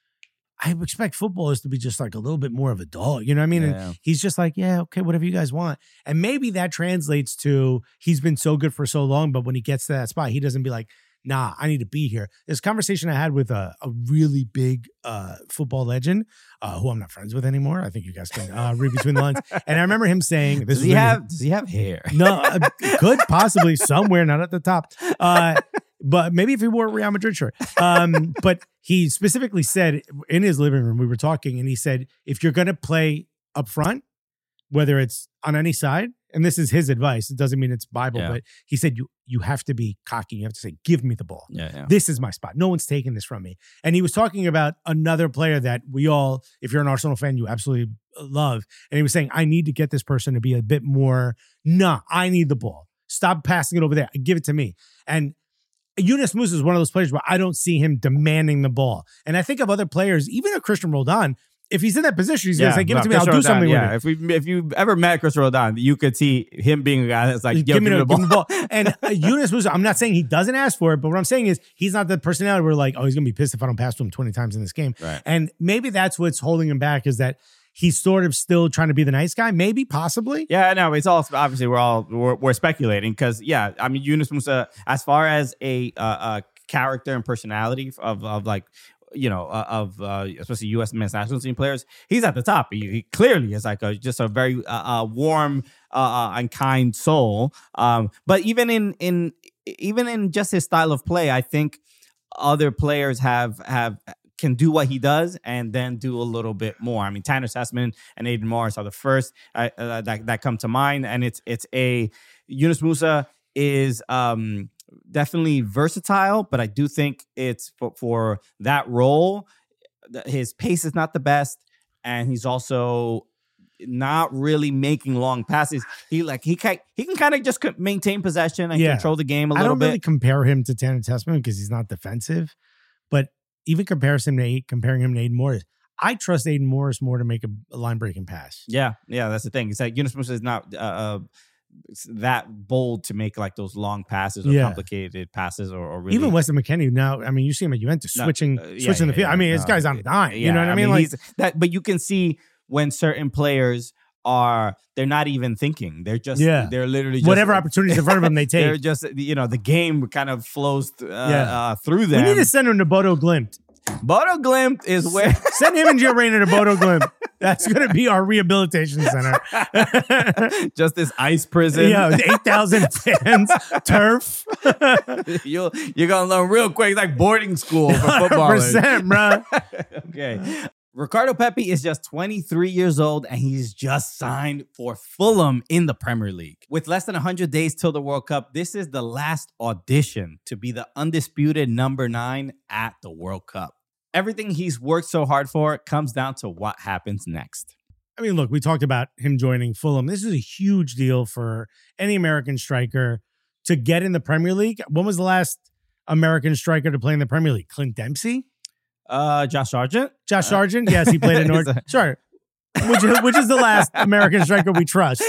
I expect footballers to be just like a little bit more of a dog. You know what I mean? Yeah. And he's just like, yeah, okay, whatever you guys want. And maybe that translates to he's been so good for so long, but when he gets to that spot, he doesn't be like, nah, I need to be here. This conversation I had with a, a really big uh, football legend, uh, who I'm not friends with anymore. I think you guys can uh, read between the lines. And I remember him saying, "This Does is he really- have does he have hair? no, uh, could possibly somewhere, not at the top. Uh, but maybe if he wore a Real Madrid shirt. Um, but he specifically said in his living room, we were talking, and he said, if you're going to play up front, whether it's on any side, and this is his advice, it doesn't mean it's Bible, Yeah. but he said, you you have to be cocky. You have to say, give me the ball. Yeah, yeah. This is my spot. No one's taking this from me. And he was talking about another player that we all, if you're an Arsenal fan, you absolutely love. And he was saying, I need to get this person to be a bit more, nah, I need the ball. Stop passing it over there. Give it to me. And Yunus Musa is one of those players where I don't see him demanding the ball. And I think of other players, even a Christian Roldan, if he's in that position, he's going to say, give it to me. I'll do something yeah. with it. If we if you ever met Chris Roldan, you could see him being a guy that's like, yo, give, me the, the give me ball. the ball. And uh, Yunus Musa, I'm not saying he doesn't ask for it, but what I'm saying is he's not the personality where like, oh, he's going to be pissed if I don't pass to him twenty times in this game. Right. And maybe that's what's holding him back is that he's sort of still trying to be the nice guy. Maybe, possibly. Yeah, no, it's all obviously we're all we're, we're speculating because yeah, I mean Yunus Musa, as far as a uh, uh, character and personality of of like you know uh, of uh, especially U S men's national team players, he's at the top. He, he clearly is like a just a very uh, uh, warm uh, uh, and kind soul. Um, but even in in even in just his style of play, I think other players have have. can do what he does and then do a little bit more. I mean, Tanner Sussman and Aiden Morris are the first uh, uh, that that come to mind, and it's it's a Yunus Musa is um, definitely versatile, but I do think it's for, for that role. His pace is not the best, and he's also not really making long passes. He like he can he can kind of just maintain possession and Yeah. control the game a I little don't bit. really compare him to Tanner Tessman because he's not defensive, but even comparison to Aiden, comparing him to Aiden Morris, I trust Aiden Morris more to make a, a line breaking pass. Yeah, yeah, that's the thing. It's like Yunus Musa is not uh, uh, that bold to make like those long passes or Yeah. complicated passes or, or really Even Weston McKennie now, I mean, you see him at Juventus No, switching, uh, yeah, switching yeah, the field. yeah, I mean, this no, guy's on a dime. you yeah, know what I mean? Like, he's that, but you can see when certain players are they're not even thinking. They're just Yeah. they're literally just, whatever opportunities in front of him, they They're take. just you know the game kind of flows th- uh, Yeah. uh, through We them. need to send him to Bodo Glimt. Bodo Glimt is where Send him and Gio Reyna to Bodo Glimt. That's going to be our rehabilitation center. just this ice prison. Yeah, eight thousand fans, turf. You'll, you're gonna learn real quick. It's like boarding school for one hundred footballers. percent, bro. Okay. Ricardo Pepi is just twenty-three years old and he's just signed for Fulham in the Premier League. With less than one hundred days till the World Cup, this is the last audition to be the undisputed number nine at the World Cup. Everything he's worked so hard for comes down to what happens next. I mean, look, we talked about him joining Fulham. This is a huge deal for any American striker to get in the Premier League. When was the last American striker to play in the Premier League? Clint Dempsey? Uh, Josh Sargent? Josh Sargent? Yes, he played in North. Sorry. Which, which is the last American striker we trust.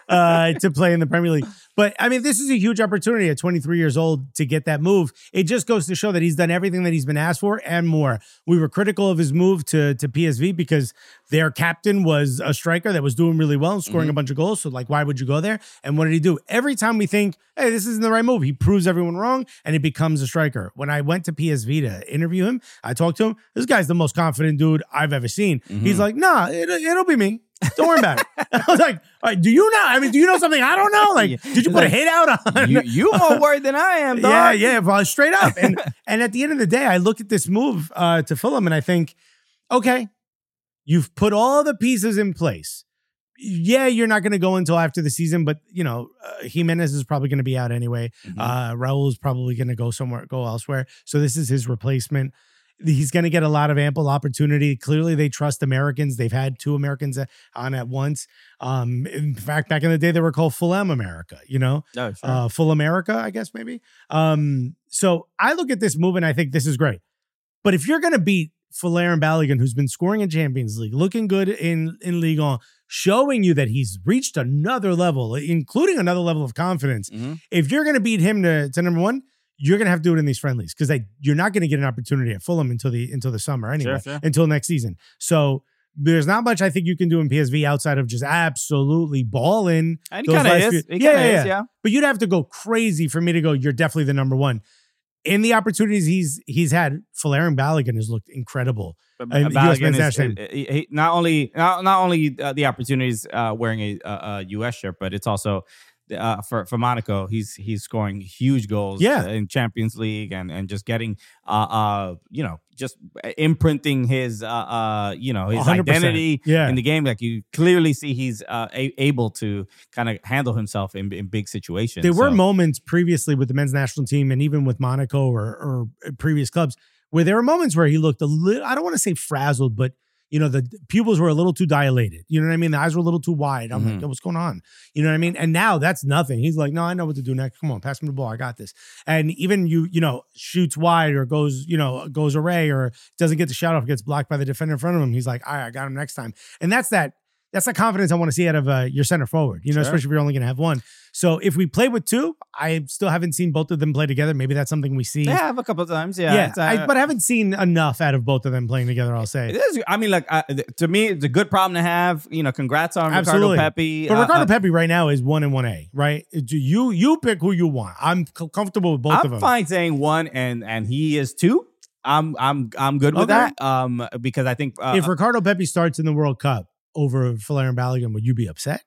uh, to play in the Premier League. But I mean, this is a huge opportunity at twenty-three years old to get that move. It just goes to show that he's done everything that he's been asked for and more. We were critical of his move to, to P S V because their captain was a striker that was doing really well and scoring mm-hmm. a bunch of goals. So like, why would you go there? And what did he do? Every time we think, hey, this isn't the right move, he proves everyone wrong and he becomes a striker. When I went to P S V to interview him, I talked to him. This guy's the most confident dude I've ever seen. Mm-hmm. He's like, nah, it, it'll be me. Don't worry about it. I was like, all right, do you know? I mean, do you know something I don't know? Like, did you put like, a hit out on? You, you more worried than I am, dog. Yeah, yeah, well, straight up. And and at the end of the day, I look at this move uh, to Fulham and I think, okay, you've put all the pieces in place. Yeah, you're not going to go until after the season, but you know, uh, Jimenez is probably going to be out anyway. Mm-hmm. Uh, Raul is probably going to go somewhere, go elsewhere. So this is his replacement. He's going to get a lot of ample opportunity. Clearly, they trust Americans. They've had two Americans on at once. Um, in fact, back in the day, they were called Fulham America, you know? Oh, sure. uh, Full America, I guess, maybe. Um, so I look at this move and I think this is great. But if you're going to beat Folarin Balogun, who's been scoring in Champions League, looking good in, in Ligue one, showing you that he's reached another level, including another level of confidence. Mm-hmm. If you're going to beat him to, to number one, you're going to have to do it in these friendlies because you're not going to get an opportunity at Fulham until the until the summer anyway, sure, sure. until next season. So there's not much I think you can do in P S V outside of just absolutely balling. And he kind of is. He yeah, yeah, is, yeah. But you'd have to go crazy for me to go, you're definitely the number one. In the opportunities he's he's had, Folarin Balogun has looked incredible. But Balogun is, is, he, he, not only not, not only uh, the opportunities uh, wearing a, a, a U S shirt, but it's also uh, for for Monaco. He's he's scoring huge goals yeah. in Champions League and and just getting uh uh you know just imprinting his uh uh you know his one hundred percent identity yeah. in the game. Like you clearly see he's uh, a- able to kind of handle himself in, in big situations. There so. were moments previously with the men's national team and even with Monaco or or previous clubs where there were moments where he looked a little, I don't want to say frazzled, but you know, the pupils were a little too dilated. You know what I mean? The eyes were a little too wide. I'm mm-hmm. like, what's going on? You know what I mean? And now that's nothing. He's like, no, I know what to do next. Come on, pass me the ball. I got this. And even you, you know, shoots wide or goes, you know, goes array or doesn't get the shot off, gets blocked by the defender in front of him. He's like, all right, I got him next time. And that's that. That's the confidence I want to see out of uh, your center forward, you know, sure. especially if you're only going to have one. So if we play with two, I still haven't seen both of them play together. Maybe that's something we see. They have a couple of times, yeah. Yeah, uh, I, but I haven't seen enough out of both of them playing together, I'll say. It is, I mean, like, uh, to me, it's a good problem to have. You know, congrats on Absolutely. Ricardo Pepi. But uh, Ricardo uh, Pepi right now is one and one A, right? You you pick who you want. I'm c- comfortable with both I'm of them. I'm fine saying one and and he is two. I'm I'm I'm good with okay. that. Um, because I think uh, if Ricardo Pepi starts in the World Cup over Folarin Balogun, would you be upset?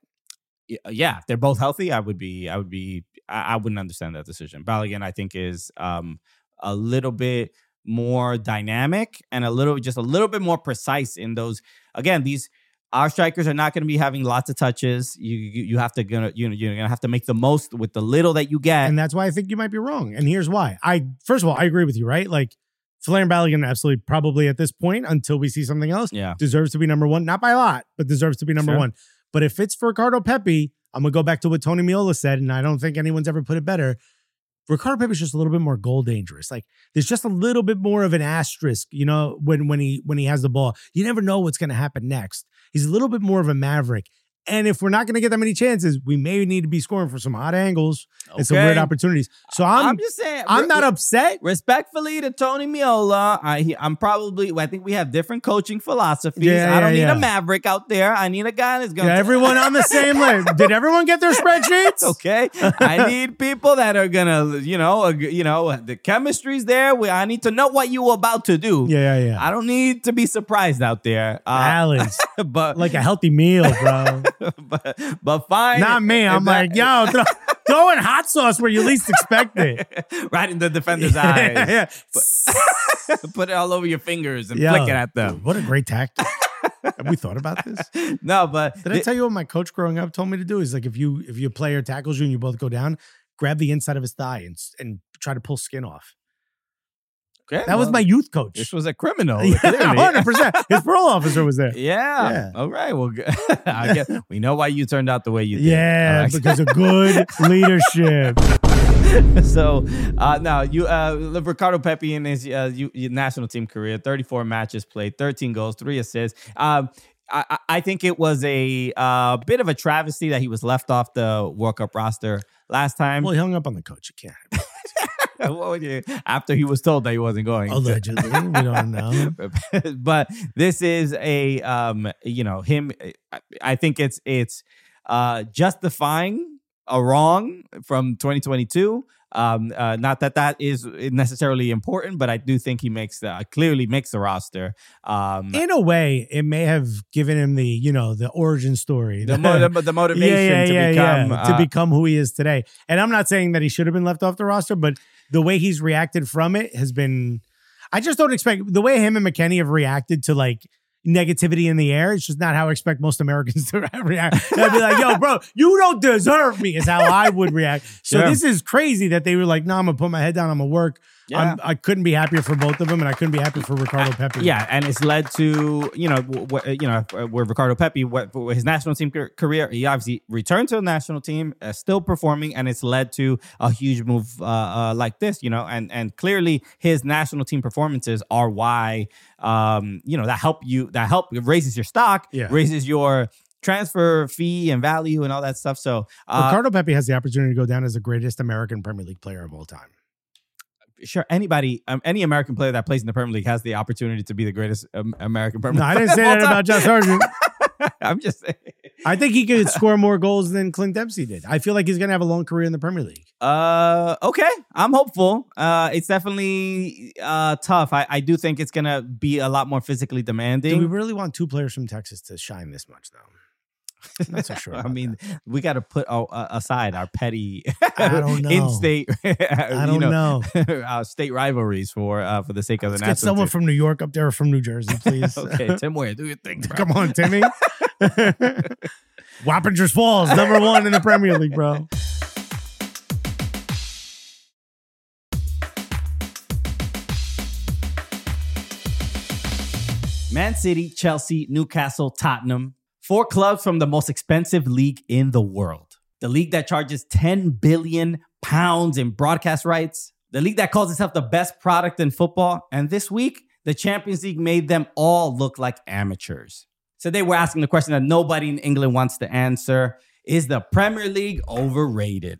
Yeah, if they're both healthy, I would be. I would be. I, I wouldn't understand that decision. Balogun, I think, is um a little bit more dynamic and a little, just a little bit more precise in those. Again, these our strikers are not going to be having lots of touches. You you, you have to gonna you know you're gonna have to make the most with the little that you get, and that's why I think you might be wrong. And here's why. I first of all, I agree with you, right? Like, Folarin Balogun absolutely probably at this point, until we see something else, yeah. deserves to be number one. Not by a lot, but deserves to be number sure. one. But if it's for Ricardo Pepi, I'm going to go back to what Tony Meola said, and I don't think anyone's ever put it better. Ricardo Pepi is just a little bit more goal dangerous. Like, there's just a little bit more of an asterisk, you know, when when he when he has the ball. You never know what's going to happen next. He's a little bit more of a maverick. And if we're not going to get that many chances, we may need to be scoring for some odd angles okay. and some weird opportunities. So I'm, I'm just saying, I'm re- not upset. Respectfully to Tony Meola, I, he, I'm probably, I think we have different coaching philosophies. Yeah, I don't yeah, need yeah. a maverick out there. I need a guy that's going to. Yeah, everyone on the same level. Did everyone get their spreadsheets? Okay. I need people that are going to, you know, uh, you know, the chemistry's there. We, I need to know what you were about to do. Yeah, yeah, yeah. I don't need to be surprised out there. Uh, Balance. But like a healthy meal, bro. but, But fine. Not me. I'm that, like, yo, throw, throw in hot sauce where you least expect it. Right in the defender's eyes. yeah. Put, put it all over your fingers and yo, flick it at them. What a great tactic. Have we thought about this? No, but did I tell you what my coach growing up told me to do? Is like, if you if your player tackles you and you both go down, grab the inside of his thigh and and try to pull skin off. Okay, that well, was my youth coach. This was a criminal. Yeah, one hundred percent. His parole officer was there. Yeah. yeah. All right. Well, I guess we know why you turned out the way you did. Yeah, right. Because of good leadership. So uh, now you, uh, Ricardo Pepi in his uh, you, national team career, thirty-four matches played, thirteen goals, three assists. Um, I, I think it was a uh, bit of a travesty that he was left off the World Cup roster last time. Well, he hung up on the coach. You can't. What would you, after he was told that he wasn't going. Allegedly, we don't know. But this is a, um, you know, him. I think it's it's uh, justifying a wrong from twenty twenty-two. Um, uh, not that that is necessarily important, but I do think he makes the, clearly makes the roster. Um, In a way, it may have given him the, you know, the origin story, the, mo- the, the motivation yeah, yeah, to yeah, become yeah, uh, to become who he is today. And I'm not saying that he should have been left off the roster, but the way he's reacted from it has been. I just don't expect the way him and McKennie have reacted to like negativity in the air. It's just not how I expect most Americans to react. I'd be like, yo, bro, you don't deserve me, is how I would react. So Yeah. this is crazy that they were like, no, nah, I'm going to put my head down. I'm going to work. Yeah. I'm, I couldn't be happier for both of them, and I couldn't be happier for Ricardo Pepi. Yeah, and it's led to, you know, w- w- you know, with Ricardo Pepi, what, what his national team car- career, he obviously returned to the national team, uh, still performing, and it's led to a huge move uh, uh, like this, you know, and and clearly his national team performances are why, um, you know, that help you, that help it raises your stock, Yeah. raises your transfer fee and value and all that stuff. So uh, Ricardo Pepi has the opportunity to go down as the greatest American Premier League player of all time. sure, anybody, um, any American player that plays in the Premier League has the opportunity to be the greatest um, American Premier No, League I didn't say player that of all about Josh Sargent. time. I'm just saying. I think he could score more goals than Clint Dempsey did. I feel like he's going to have a long career in the Premier League. Uh, okay, I'm hopeful. Uh, it's definitely uh tough. I, I do think it's gonna be a lot more physically Do we demanding. really want two players from Texas to shine this much, though? I'm not so sure. I about mean, that. we got to put uh, uh, aside our petty, I don't know. in-state, I you don't know. our state rivalries for uh for the sake of Let's the get national someone team. from New York up there or from New Jersey, please. Okay, Tim Ware, do your thing. Bro. Come on, Timmy. Wappingers Falls, number one in the Premier League, bro. Man City, Chelsea, Newcastle, Tottenham. Four clubs from the most expensive league in the world. The league that charges ten billion pounds in broadcast rights. The league that calls itself the best product in football. And this week, the Champions League made them all look like amateurs. So they were asking the question that nobody in England wants to answer. Is the Premier League overrated?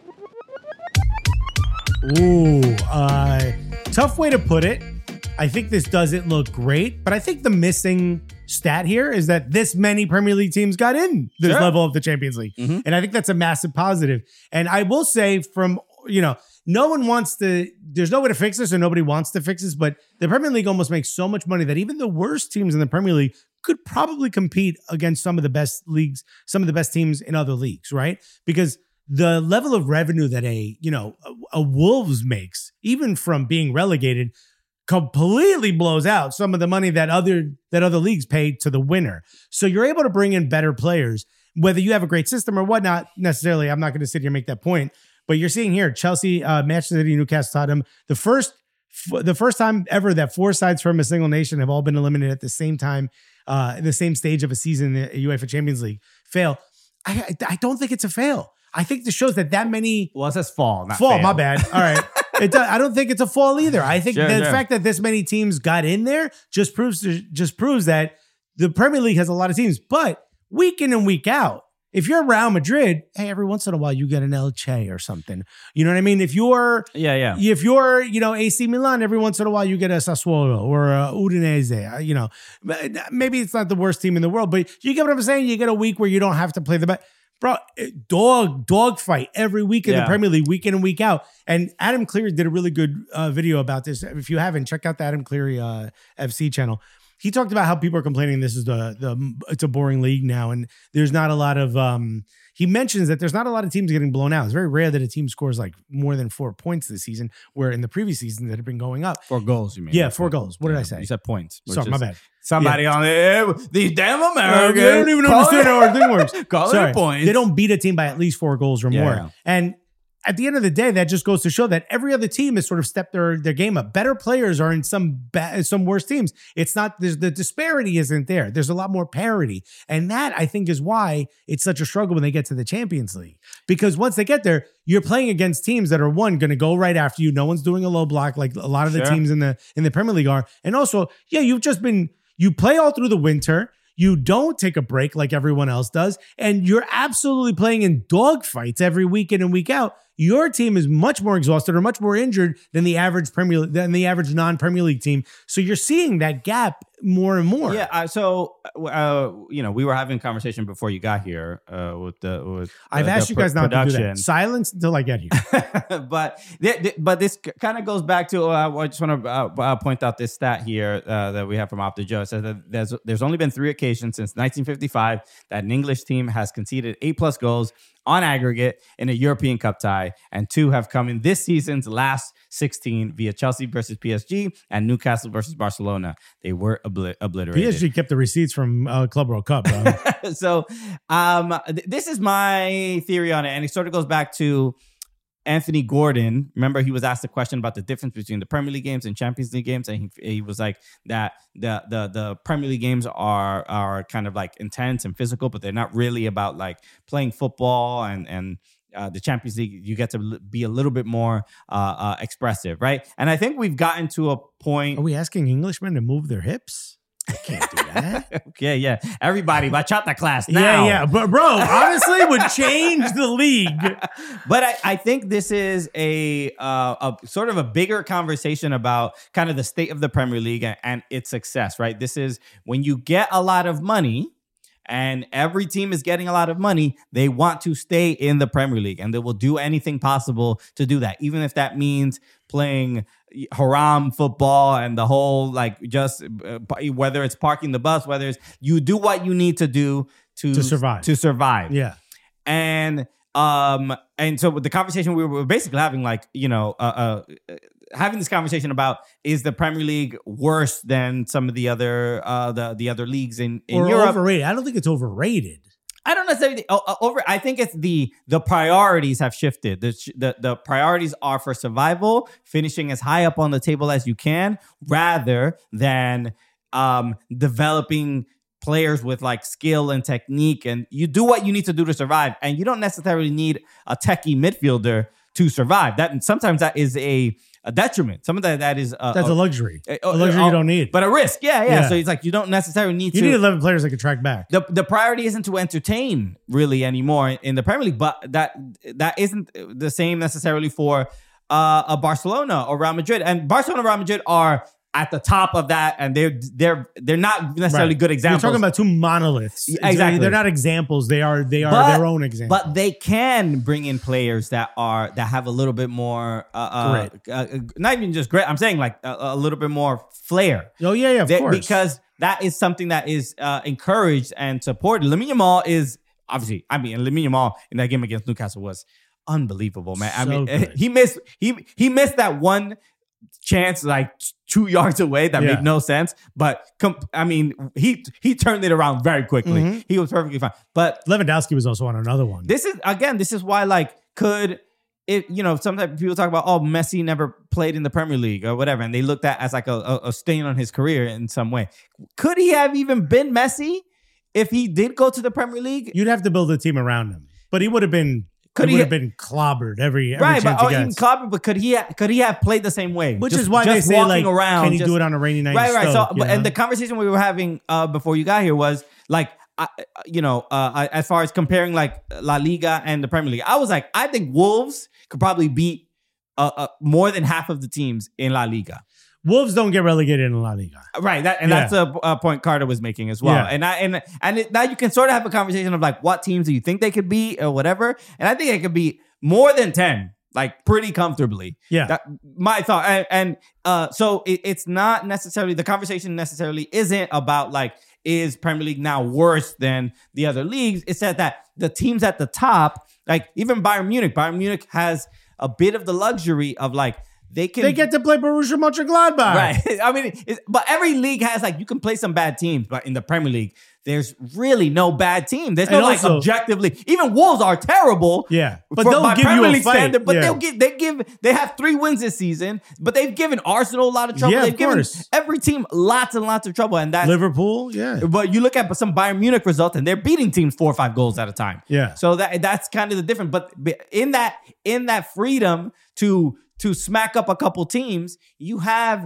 Ooh, uh, tough way to put it. I think this doesn't look great, but I think the missing stat here is that this many Premier League teams got in this Sure. level of the Champions League. Mhm. And I think that's a massive positive. And I will say from, you know, no one wants to, there's no way to fix this or nobody wants to fix this, but the Premier League almost makes so much money that even the worst teams in the Premier League could probably compete against some of the best leagues, some of the best teams in other leagues, right? Because the level of revenue that a, you know, a, a Wolves makes, even from being relegated, completely blows out some of the money that other that other leagues pay to the winner. So you're able to bring in better players, whether you have a great system or whatnot. Necessarily, I'm not going to sit here and make that point. But you're seeing here Chelsea, uh, Manchester City, Newcastle, Tottenham, the first f- the first time ever that four sides from a single nation have all been eliminated at the same time, uh, in the same stage of a season in the UEFA Champions League. Fail. I I don't think it's a fail. I think this shows that that many Well, it says fall, not fall. fail. My bad. All right. It does, I don't think it's a fall either. I think Sure, the sure. fact that this many teams got in there just proves just proves that the Premier League has a lot of teams. But week in and week out, if you're Real Madrid, hey, every once in a while you get an Elche or something. You know what I mean? If you're Yeah, yeah. if you're, you know, A C Milan, every once in a while you get a Sassuolo or a Udinese. uh, You know, maybe it's not the worst team in the world, but you get what I'm saying? You get a week where you don't have to play the best. Bro, dog, dog fight every week in Yeah. the Premier League, week in and week out. And Adam Cleary did a really good uh, video about this. If you haven't, check out the Adam Cleary uh, F C channel. He talked about how people are complaining this is the the it's a boring league now, and there's not a lot of. Um, he mentions that there's not a lot of teams getting blown out. It's very rare that a team scores like more than four points this season, where in the previous seasons that have been going up. Four goals, you mean? Yeah, four goals. What did I say? You said points. which Sorry, my is bad. Somebody on there, these damn Uh, Americans. they don't even call understand it- how our thing works. Call Sorry. it points. They don't beat a team by at least four goals or Yeah, more. yeah. And at the end of the day, that just goes to show that every other team has sort of stepped their, their game up. Better players are in some ba- some worse teams. It's not there's the disparity isn't there. There's a lot more parity, and that I think is why it's such a struggle when they get to the Champions League. Because once they get there, you're playing against teams that are one going to go right after you. No one's doing a low block like a lot of the Sure. teams in the in the Premier League are. And also, yeah, you've just been you play all through the winter. You don't take a break like everyone else does. And you're absolutely playing in dogfights every week in and week out. Your team is much more exhausted or much more injured than the average Premier than the average non-Premier League team. So you're seeing that gap more and more. Yeah. Uh, so, uh, you know, we were having a conversation before you got here uh, with the. With, I've uh, asked the you guys pr- not production. to do that. Silence until I get here. but th- th- but this kind of goes back to. Uh, I just want to uh, uh, point out this stat here uh, that we have from Opta Joe. It says that there's there's only been three occasions since nineteen fifty-five that an English team has conceded eight plus goals on aggregate in a European Cup tie, and two have come in this season's last sixteen via Chelsea versus P S G and Newcastle versus Barcelona. They were obli- obliterated. P S G kept the receipts from uh, Club World Cup. Bro. so um, th- this is my theory on it, and it sort of goes back to Anthony Gordon. Remember, he was asked a question about the difference between the Premier League games and Champions League games, and he, he was like that the the the Premier League games are are kind of like intense and physical, but they're not really about like playing football, and and uh, the Champions League you get to be a little bit more uh, uh, expressive, right? And I think we've gotten to a point. Are we asking Englishmen to move their hips? I can't do that. Okay, yeah. Everybody, bachata class now. Yeah, yeah. But bro, honestly, would change the league. But I, I think this is a uh, a sort of a bigger conversation about kind of the state of the Premier League and, and its success, right? This is when you get a lot of money and every team is getting a lot of money, they want to stay in the Premier League and they will do anything possible to do that, even if that means playing haram football and the whole like just uh, whether it's parking the bus, whether it's you do what you need to do to To survive. to survive. Yeah. And um and so with the conversation we were basically having, like, you know, uh, uh having this conversation about, is the Premier League worse than some of the other uh the the other leagues in in Or Europe? overrated. I don't think it's overrated. I don't necessarily uh, uh, over. I think it's the the priorities have shifted. The, the the priorities are for survival, finishing as high up on the table as you can, rather than um, developing players with like skill and technique. And you do what you need to do to survive, and you don't necessarily need a techie midfielder to survive. That sometimes that is a a detriment. Some of that that is a, That's a, a luxury. A, a luxury a, you don't need. but a risk. Yeah, yeah, Yeah. So it's like you don't necessarily need You to. need eleven players that can track back. The the priority isn't to entertain really anymore in the Premier League, but that that isn't the same necessarily for uh, a Barcelona or Real Madrid. And Barcelona and Real Madrid are at the top of that, and they're they're they're not necessarily Right. good examples. You're talking about two monoliths. Yeah, exactly. They're not examples. They are they are But- their own examples. But they can bring in players that are that have a little bit more uh, uh, uh, not even just great. I'm saying like a, a little bit more flair. oh yeah, yeah, of They- course. because that is something that is uh, encouraged and supported. Lamine Yamal is obviously. I mean, Lamine Yamal in that game against Newcastle was unbelievable, man. I So mean, good. he missed he he missed that one chance like two yards away that Yeah. made no sense. But com- I mean, he he turned it around very quickly. Mhm. He was perfectly fine. But Lewandowski was also on another one. this is again, this is why like could it you know sometimes people talk about, oh, Messi never played in the Premier League or whatever, and they looked at as like a, a, a stain on his career in some way. Could he have even been Messi if he did go to the Premier League? You'd have to build a team around him, but he would have been. Could he he- would have been clobbered every, every Right, chance but oh, he even gets. Klopp, but could he ha- could he have played the same way? Which Just- is why just they say walking like, around, can he just- do it on a rainy night? Right, in right. Stoke, So, you but, and know? the conversation we were having uh, before you got here was like, I, you know, uh, I, as far as comparing like La Liga and the Premier League, I was like, I think Wolves could probably beat uh, uh, more than half of the teams in La Liga. Wolves don't get relegated in La Liga. Right, that and Yeah. that's a, a point Carter was making as well. Yeah. And I and and it, now you can sort of have a conversation of like, what teams do you think they could beat or whatever. And I think it could be more than ten, like pretty comfortably. Yeah. That my thought. And, and uh, so it, it's not necessarily the conversation necessarily isn't about like, is Premier League now worse than the other leagues? It's that that the teams at the top, like even Bayern Munich, Bayern Munich has a bit of the luxury of like they can They get to play Borussia Mönchengladbach. right. I mean, it's, but every league has like you can play some bad teams, but in the Premier League, there's really no bad team. There's no And like also- objectively. Even Wolves are terrible. Yeah, but for- they'll by give you Premier a League fight. standard, but Yeah. they'll give they give they have three wins this season, but they've given Arsenal a lot of trouble. Yeah, of they've given course. every team lots and lots of trouble, and that's Liverpool, yeah. but you look at some Bayern Munich results, and they're beating teams four or five goals at a time. Yeah. So that that's kind of the difference. But in that in that freedom to to smack up a couple teams, you have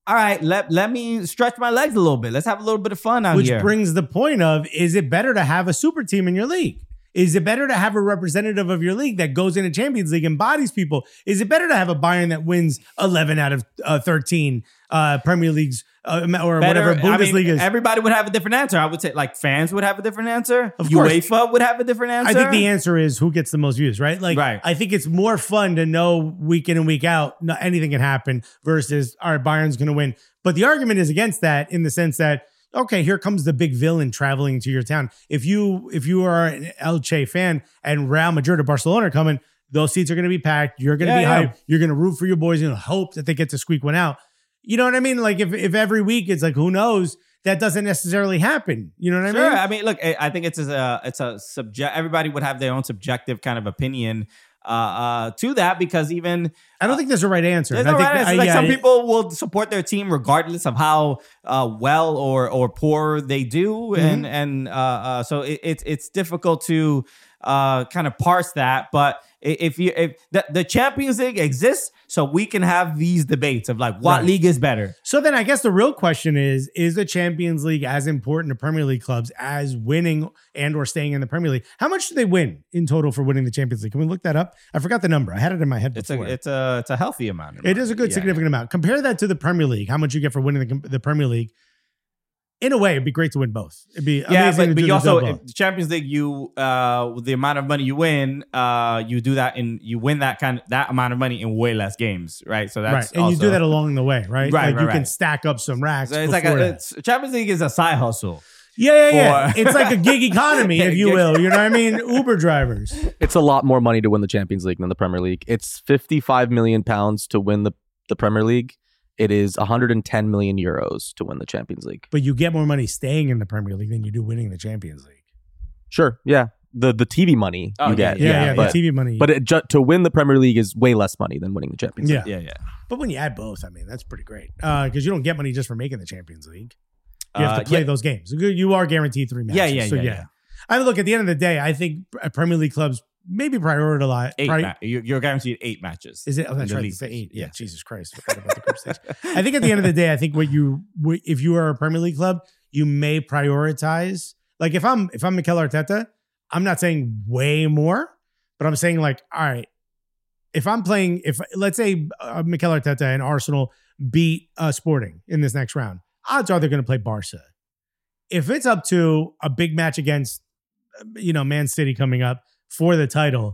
all right, let, let me stretch my legs a little bit. Let's have a little bit of fun out Which here. brings the point of, is it better to have a super team in your league? Is it better to have a representative of your league that goes into Champions League and bodies people? Is it better to have a Bayern that wins eleven out of uh, thirteen uh, Premier Leagues uh, or Better- whatever Bundesliga I mean, is? everybody would have a different answer. I would say like fans would have a different answer. Of course. UEFA would have a different answer. I think the answer is who gets the most views, right? Like, Right. I think it's more fun to know week in and week out, no, anything can happen versus, all right, Bayern's going to win. But the argument is against that in the sense that, okay, here comes the big villain traveling to your town. If you if you are an Elche fan and Real Madrid or Barcelona are coming, those seats are going to be packed. You're going to Yeah, be yeah. hyped. You're going to root for your boys and hope that they get to squeak one out. You know what I mean? Like if if every week it's like, who knows? That doesn't necessarily happen. You know what I Sure. mean? I mean, look, I I think it's a it's a subject. Everybody would have their own subjective kind of opinion uh, uh, to that because even I don't think there's a right answer. there's And no I think right that- answer. Like yeah, some it- people will support their team regardless of how uh, well or or poor they do, Mm-hmm. and and uh, uh, so it, it's it's difficult to uh, kind of parse that. But i- if you if the, the Champions League exists, so we can have these debates of like what Right. league is better. So then I guess the real question is, is the Champions League as important to Premier League clubs as winning and or staying in the Premier League? How much do they win in total for winning the Champions League? Can we look that up? I forgot the number. I had it in my head It's before. a it's a it's a healthy amount. of It is a money. good Yeah. significant amount. Compare that to the Premier League. How much you get for winning the, the Premier League. In a way, it'd be great to win both. It'd be Yeah, amazing to but, but do you the also double. if the Champions League, you uh, with the amount of money you win, uh, you do that in you win that kind of that amount of money in way less games, right? So that's right. And also, you do that along the way, right? Right, Like right, you can right. stack up some racks. So it's like before a, that. it's, Champions League is a side hustle. Yeah, yeah, yeah. for- It's like a gig economy, if you will. You know what I mean? Uber drivers. It's a lot more money to win the Champions League than the Premier League. It's fifty-five million pounds to win the, the Premier League. It is one hundred ten million euros to win the Champions League. But you get more money staying in the Premier League than you do winning the Champions League. Sure, yeah. The the T V money Oh, you yeah, get. Yeah, yeah. Yeah, the but, T V money. but it, ju- to win the Premier League is way less money than winning the Champions yeah. League. Yeah, yeah. But when you add both, I mean, that's pretty great. Because you don't get money just for making the Champions League. You have Uh, to play yeah. those games. You are guaranteed three matches. Yeah, yeah, so yeah, yeah. yeah. I mean, look, at the end of the day, I think Premier League clubs maybe prioritize. Eight. pri- ma- you- you're guaranteed eight matches. Is it? Oh, in that's the right. league. It's the eight. Yeah. Yeah. Jesus Christ. Forgot about the group stage. I think at the end of the day, I think what you, what- if you are a Premier League club, you may prioritize. Like if I'm, if I'm Mikel Arteta, I'm not saying way more, but I'm saying like, all right, if I'm playing, if let's say uh, Mikel Arteta and Arsenal beat uh, Sporting in this next round, odds are they're going to play Barca. If it's up to a big match against, uh, you know, Man City coming up for the title,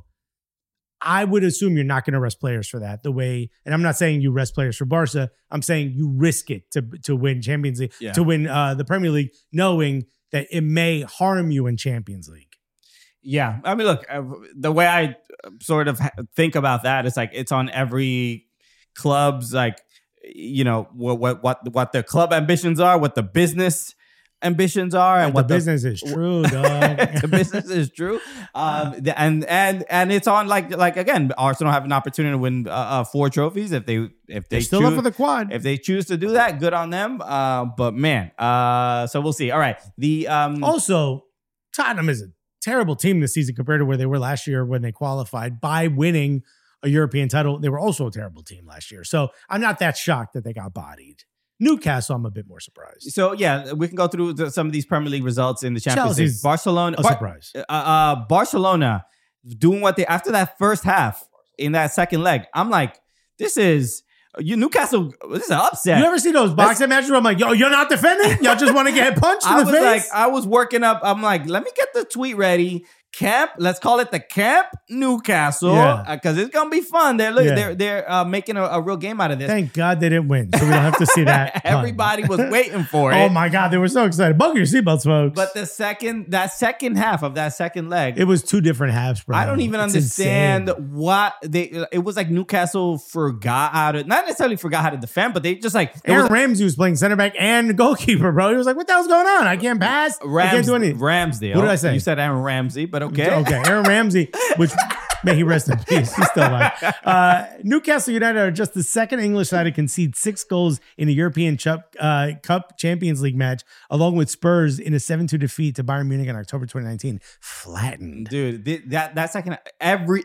I would assume you're not going to rest players for that. The way, and I'm not saying you rest players for Barca. I'm saying you risk it to to win Champions League, Yeah. to win uh, the Premier League, knowing that it may harm you in Champions League. Yeah, I mean, look, uh, the way I uh, sort of ha- think about that is like it's on every club's like, you know, what what what what their club ambitions are, what the business ambitions are, and And what the business is true, dog. the business is true. Um, the- and and and it's on like like again, Arsenal have an opportunity to win uh, uh, four trophies if they if they They're still choose, up for the quad. if they choose to do that. Good on them. Uh, but man, uh, so we'll see. All right, the um, Also, Tottenham is a terrible team this season compared to where they were last year when they qualified by winning a European title. They were also a terrible team last year. So I'm not that shocked that they got bodied. Newcastle, I'm a bit more surprised. So yeah, we can go through the, some of these Premier League results in the Champions Chelsea's League. Barcelona, A Bar- surprise. uh, uh, Barcelona doing what they after that first half in that second leg. I'm like, this is you Newcastle. This is an upset. You ever see those boxing matches where I'm like, yo, you're not defending? Y'all just want to get punched in I the was face? like, I was working up. I'm like, let me get the tweet ready. Camp, let's call it the Camp Newcastle, Yeah. because it's gonna be fun. They're look, Yeah. they're they're uh, making a, a real game out of this. Thank God they didn't win, so we don't have to see that. Everybody was waiting for it. Oh my God, they were so excited. Buckle your seatbelts, folks. But the second, that second half of that second leg, it was two different halves, bro. I don't even It's understand insane. what they. It was like Newcastle forgot how to, not necessarily forgot how to defend, but they just like it Aaron was Ramsey was playing center back and goalkeeper, bro. He was like, what the hell's going on? I can't pass. I can't Rams, do anything. Ramsdale. What did I say? You said Aaron Ramsey, but okay. Okay, Aaron Ramsey, which may he rest in peace. He's still alive. Uh, Newcastle United are just the second English side to concede six goals in a European Cup, uh, Cup Champions League match, along with Spurs in a seven two defeat to Bayern Munich in October twenty nineteen. Flattened. Dude, th- that that second, every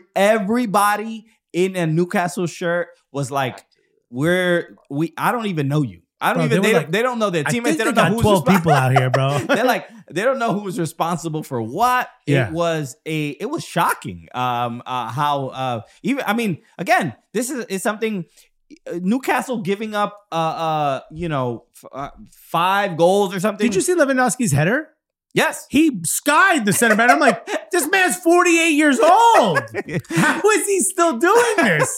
everybody in a Newcastle shirt was like, "We're we." I don't even know you. I don't Bro, even. they They, were don't, like- they don't know their I teammates. think They they don't know got who's twelve responsible. people out here, bro. They're like they don't know who was responsible for what. Yeah. It was a it was shocking. Um, uh, how uh, even I mean, again, this is is something. uh, Newcastle giving up, uh, uh, you know, f- uh, five goals or something. Did you see Lewandowski's header? Yes. He skied the center back. I'm like, this man's forty-eight years old. How is he still doing this?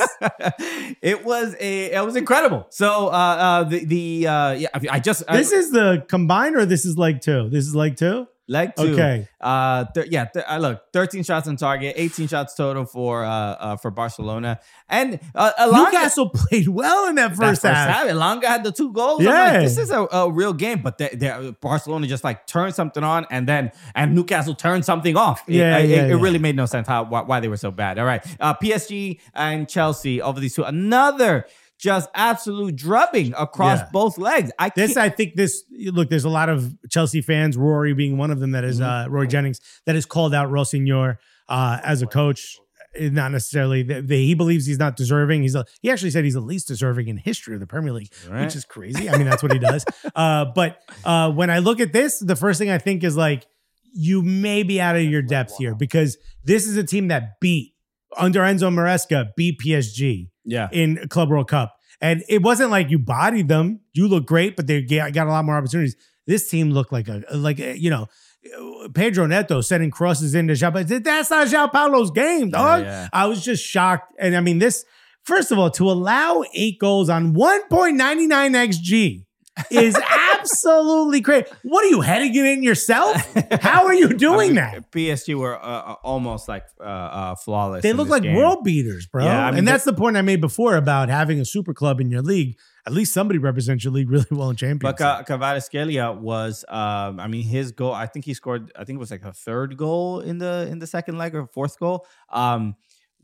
It was a it was incredible. So uh, uh the the uh yeah I, I just This I, is the combined or this is leg two? This is leg two? leg two. Okay. Uh th- yeah, th- uh, look, thirteen shots on target, eighteen shots total for uh, uh for Barcelona. And uh Elanga, Newcastle played well in that that first, half. Elanga had the two goals. I'm Yeah. like, this is a, a real game, but they, they, Barcelona just like turned something on, and then and Newcastle turned something off. It, Yeah, it, yeah, it yeah. really made no sense how why, why they were so bad. All right, uh, P S G and Chelsea over these two, another just absolute drubbing across Yeah. both legs. I can't, This, I think, this look. There's a lot of Chelsea fans, Rory being one of them, that is Mm-hmm. uh, Roy Jennings, that has called out Rossignol uh, as a coach. Eh, Not necessarily. They, they- he believes he's not deserving. He's a, he actually said he's the least deserving in history of the Premier League, Right. which is crazy. I mean, that's what he does. uh, but uh, when I look at this, the first thing I think is like, you may be out of your depth here, because this is a team that beat under Enzo Maresca, beat P S G yeah. in Club World Cup. And it wasn't like you bodied them. You look great, but they ga- got a lot more opportunities. This team looked like a, like a, you know, Pedro Neto sending crosses into João. But that's not João Paulo's game, dog. yeah. I was just shocked. And I mean, this, first of all, to allow eight goals on one point nine nine X G is absolutely crazy. What are you, heading it in yourself? How are you doing I mean, that? P S G were uh, uh, almost like uh, uh, flawless. They in look this like game. world beaters, bro. Yeah, I mean, and that's the point I made before about having a super club in your league. At least somebody represents your league really well in Champions But League. uh, Kvaratskhelia was, um, I mean, his goal. I think he scored. I think it was like a third goal in the in the second leg or fourth goal. Um,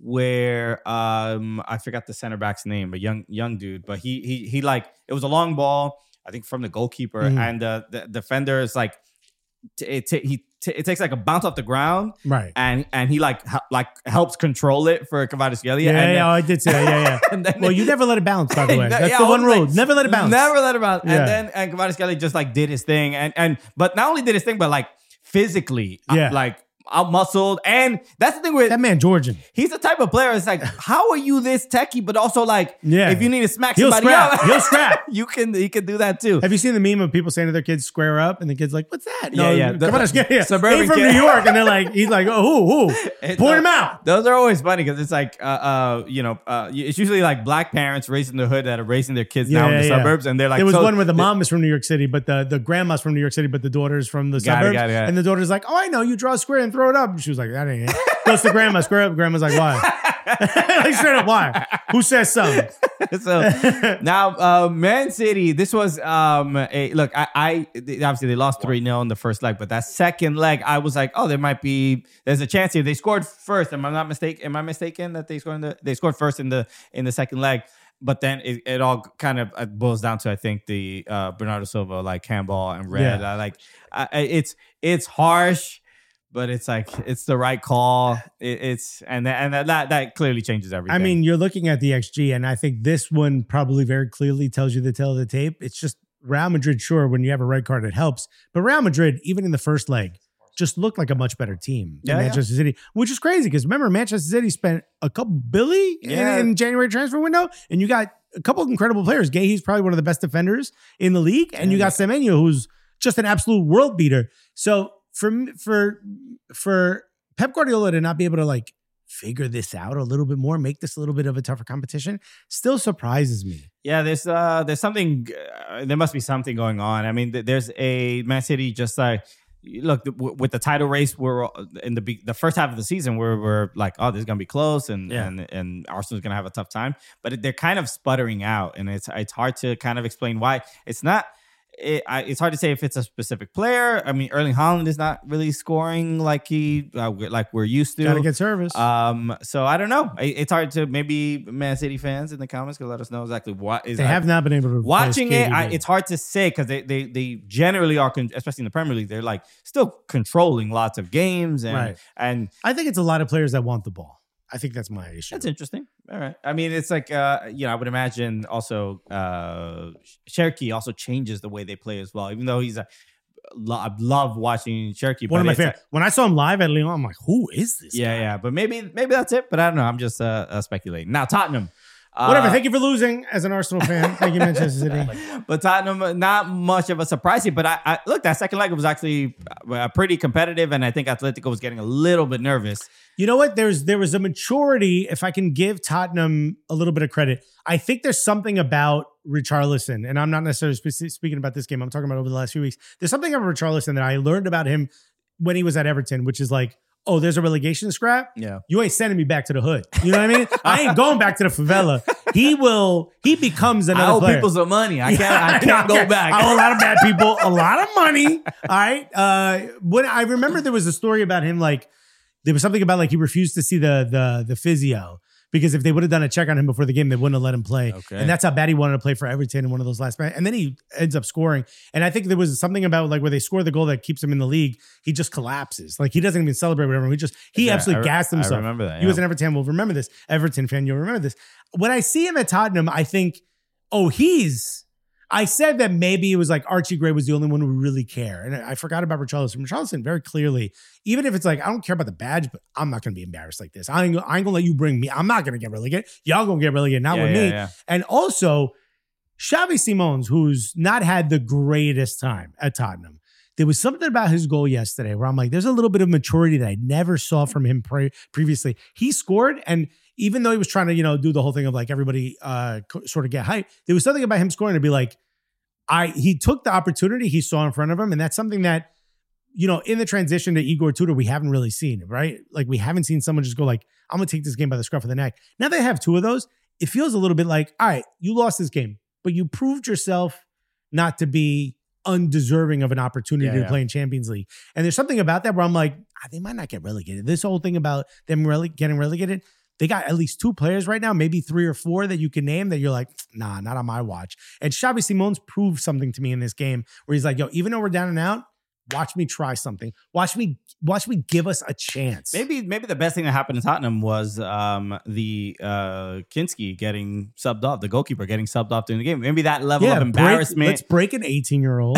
where um, I forgot the center back's name, a young young dude. But he he he like it was a long ball. I think from the goalkeeper, Mhm. and uh, the defender is like t- it. T- he t- it takes like a bounce off the ground, Right. and and he like h- like helps control it for Kvaratskhelia. Yeah, and yeah, then- I did say that. Yeah, yeah. and then Well, you never let it bounce, by the way. Yeah, That's yeah, the I one was rule. like, Never let it bounce. Never let it bounce. Yeah. And then and Kvaratskhelia just like did his thing, and and but not only did his thing, but like physically, uh, Yeah. like out muscled. And that's the thing with That man, Georgian. he's the type of player. It's like, how are you this techie, but also like, Yeah. if you need to smack He'll somebody scrap. up, He'll scrap. you can you can do that too. Have you seen the meme of people saying to their kids, square up? And the kid's like, what's that? Yeah, yeah. The- Come on, yeah, yeah. suburban Ain't from kid. New York. And they're like, he's like, oh, who, who? It- Point uh, him out. Those are always funny because it's like, uh, uh, you know, uh, it's usually like black parents raising the hood that are raising their kids now in the Yeah, yeah. suburbs, and they're like, There was so- one where the mom is from New York City, but the, the grandma's from New York City, but the daughter's from the Got it, suburbs. got it, got it. And the daughter's like, oh, I know. You draw a square and throw it up. And she was like, that ain't it. Goes to grandma, square up. Grandma's like, why? Like, straight up, why? Who says something? so now, uh, Man City. This was um, a look. I, I obviously they lost three nil in the first leg, but that second leg, I was like, oh, there might be. There's a chance here. They scored first. Am I not mistaken? Am I mistaken that they scored in the? They scored first in the in the second leg. But then it, it all kind of uh, boils down to I think the uh, Bernardo Silva like handball and red. Yeah. I like I, I- it's it's harsh. But it's like it's the right call. It, it's and that, and that, that that clearly changes everything. I mean, you're looking at the X G, and I think this one probably very clearly tells you the tale of the tape. It's just Real Madrid, sure, when you have a red card, it helps. But Real Madrid, even in the first leg, just looked like a much better team than Yeah, yeah. Manchester City, which is crazy because remember, Manchester City spent a couple billy in- Yeah. in, January transfer window, and you got a couple of incredible players. Gayhe's probably one of the best defenders in the league, and you got Semenyo, who's just an absolute world beater. So for for for Pep Guardiola to not be able to like figure this out a little bit more, make this a little bit of a tougher competition, still surprises me. Yeah, there's uh, there's something. Uh, there must be something going on. I mean, th- there's a Man City just like look the, w- with the title race. We're in the be- the first half of the season. We're we're like, oh, this is gonna be close, and Yeah. and and Arsenal's gonna have a tough time. But it, they're kind of sputtering out, and it's it's hard to kind of explain why. It's not. It, I, it's hard to say if it's a specific player. I mean, Erling Haaland is not really scoring like he uh, like we're used to. Got to get service. Um, so I don't know. It, it's hard to maybe Man City fans in the comments can let us know exactly what is. they have not been able to replace watching it. I, K D B. it's hard to say because they they they generally are, con- especially in the Premier League, they're like still controlling lots of games and Right. and I think it's a lot of players that want the ball. I think that's my issue. that's interesting. All right. I mean, it's like, uh, you know, I would imagine also uh, Cherki also changes the way they play as well, even though he's a, lo- I love watching Cherki. One of my it's favorite. like- When I saw him live at Lyon, I'm like, who is this yeah, guy? yeah. But maybe maybe that's it. But I don't know. I'm just uh, uh, speculating. Now, Tottenham. Uh, Whatever. Thank you for losing as an Arsenal fan. Thank you, Manchester City. But Tottenham, not much of a surprise here. But I, I look, that second leg was actually uh, pretty competitive, and I think Atletico was getting a little bit nervous. You know what? There's there was a maturity. If I can give Tottenham a little bit of credit, I think there's something about Richarlison, and I'm not necessarily spe- speaking about this game. I'm talking about over the last few weeks. There's something about Richarlison that I learned about him when he was at Everton, which is like, oh, there's a relegation scrap. Yeah. You ain't sending me back to the hood. You know what I mean? I ain't going back to the favela. He will. He becomes another I owe player. people some money. I can't. I can't go back. I owe a lot of bad people a lot of money. All right. Uh, when I remember there was a story about him, like there was something about like he refused to see the the the physio because if they would have done a check on him before the game, they wouldn't have let him play. Okay. And that's how bad he wanted to play for Everton in one of those last matches. And then he ends up scoring. And I think there was something about like where they score the goal that keeps him in the league. He just collapses. Like he doesn't even celebrate whatever. He just he Yeah, absolutely I re- gassed himself. I remember that, He was yeah. an Everton. Will remember this. Everton fan, you'll remember this. When I see him at Tottenham, I think, oh, he's. I said that maybe it was like Archie Gray was the only one who would really care. And I I forgot about Richarlison. Richarlison very clearly, even if it's like, I don't care about the badge, but I'm not going to be embarrassed like this. I ain't, I ain't going to let you bring me. I'm not going to get relegated. Y'all going to get relegated, not Yeah, with yeah, me. yeah. And also, Xavi Simons, who's not had the greatest time at Tottenham. There was something about his goal yesterday where I'm like, there's a little bit of maturity that I never saw from him pre- previously. He scored, and even though he was trying to, you know, do the whole thing of like everybody uh, co- sort of get hype, there was something about him scoring to be like, I he took the opportunity he saw in front of him, and that's something that, you know, in the transition to Igor Tudor, we haven't really seen, right? Like we haven't seen someone just go like, I'm gonna take this game by the scruff of the neck. Now they have two of those. It feels a little bit like, all right, you lost this game, but you proved yourself not to be undeserving of an opportunity Yeah, to yeah. play in Champions League. And there's something about that where I'm like, ah, they might not get relegated. This whole thing about them rele- getting relegated, they got at least two players right now, maybe three or four that you can name that you're like, nah, not on my watch. And Xavi Simons proved something to me in this game where he's like, yo, even though we're down and out, watch me try something. Watch me, watch me give us a chance. Maybe maybe the best thing that happened in Tottenham was um, the uh, Kinski getting subbed off, the goalkeeper getting subbed off during the game. Maybe that level yeah, of break, embarrassment. let's break an eighteen-year-old.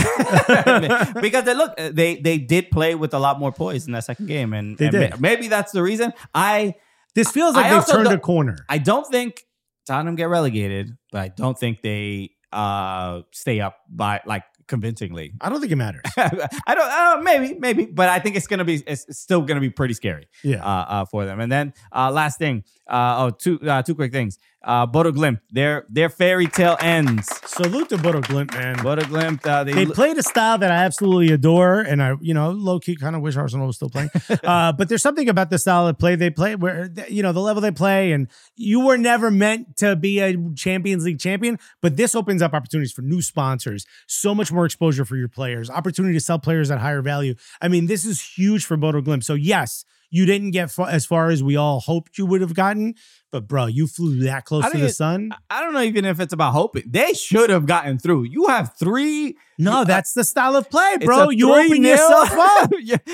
Because they look, they they did play with a lot more poise in that second game, and, They and did. ma- maybe that's the reason. I This feels like I they've also turned a don't- corner. I don't think Tottenham get relegated, but I don't think they uh, stay up by like convincingly. I don't think it matters. I don't. Uh, maybe, maybe, but I think it's gonna be. It's it's still gonna be pretty scary. Yeah. Uh, uh, for them. And then uh, last thing. Uh, oh, two uh, two quick things. Uh, Bodo Glimt. Their their fairy tale ends. Salute to Bodo Glimt, man. Bodo Glimt. Uh, they, They played a style that I absolutely adore, and I, you know, low key kind of wish Arsenal was still playing. uh, but there's something about the style of play they play, where you know the level they play, and you were never meant to be a Champions League champion. But this opens up opportunities for new sponsors, so much more exposure for your players, opportunity to sell players at higher value. I mean, this is huge for Bodo Glimt. So yes, you didn't get fa- as far as we all hoped you would have gotten, but bro, you flew that close I to think the it- sun. I don't know even if it's about hoping. They should have gotten through. You have three. No, that's the style of play, it's bro. a You open three-nil. yourself up.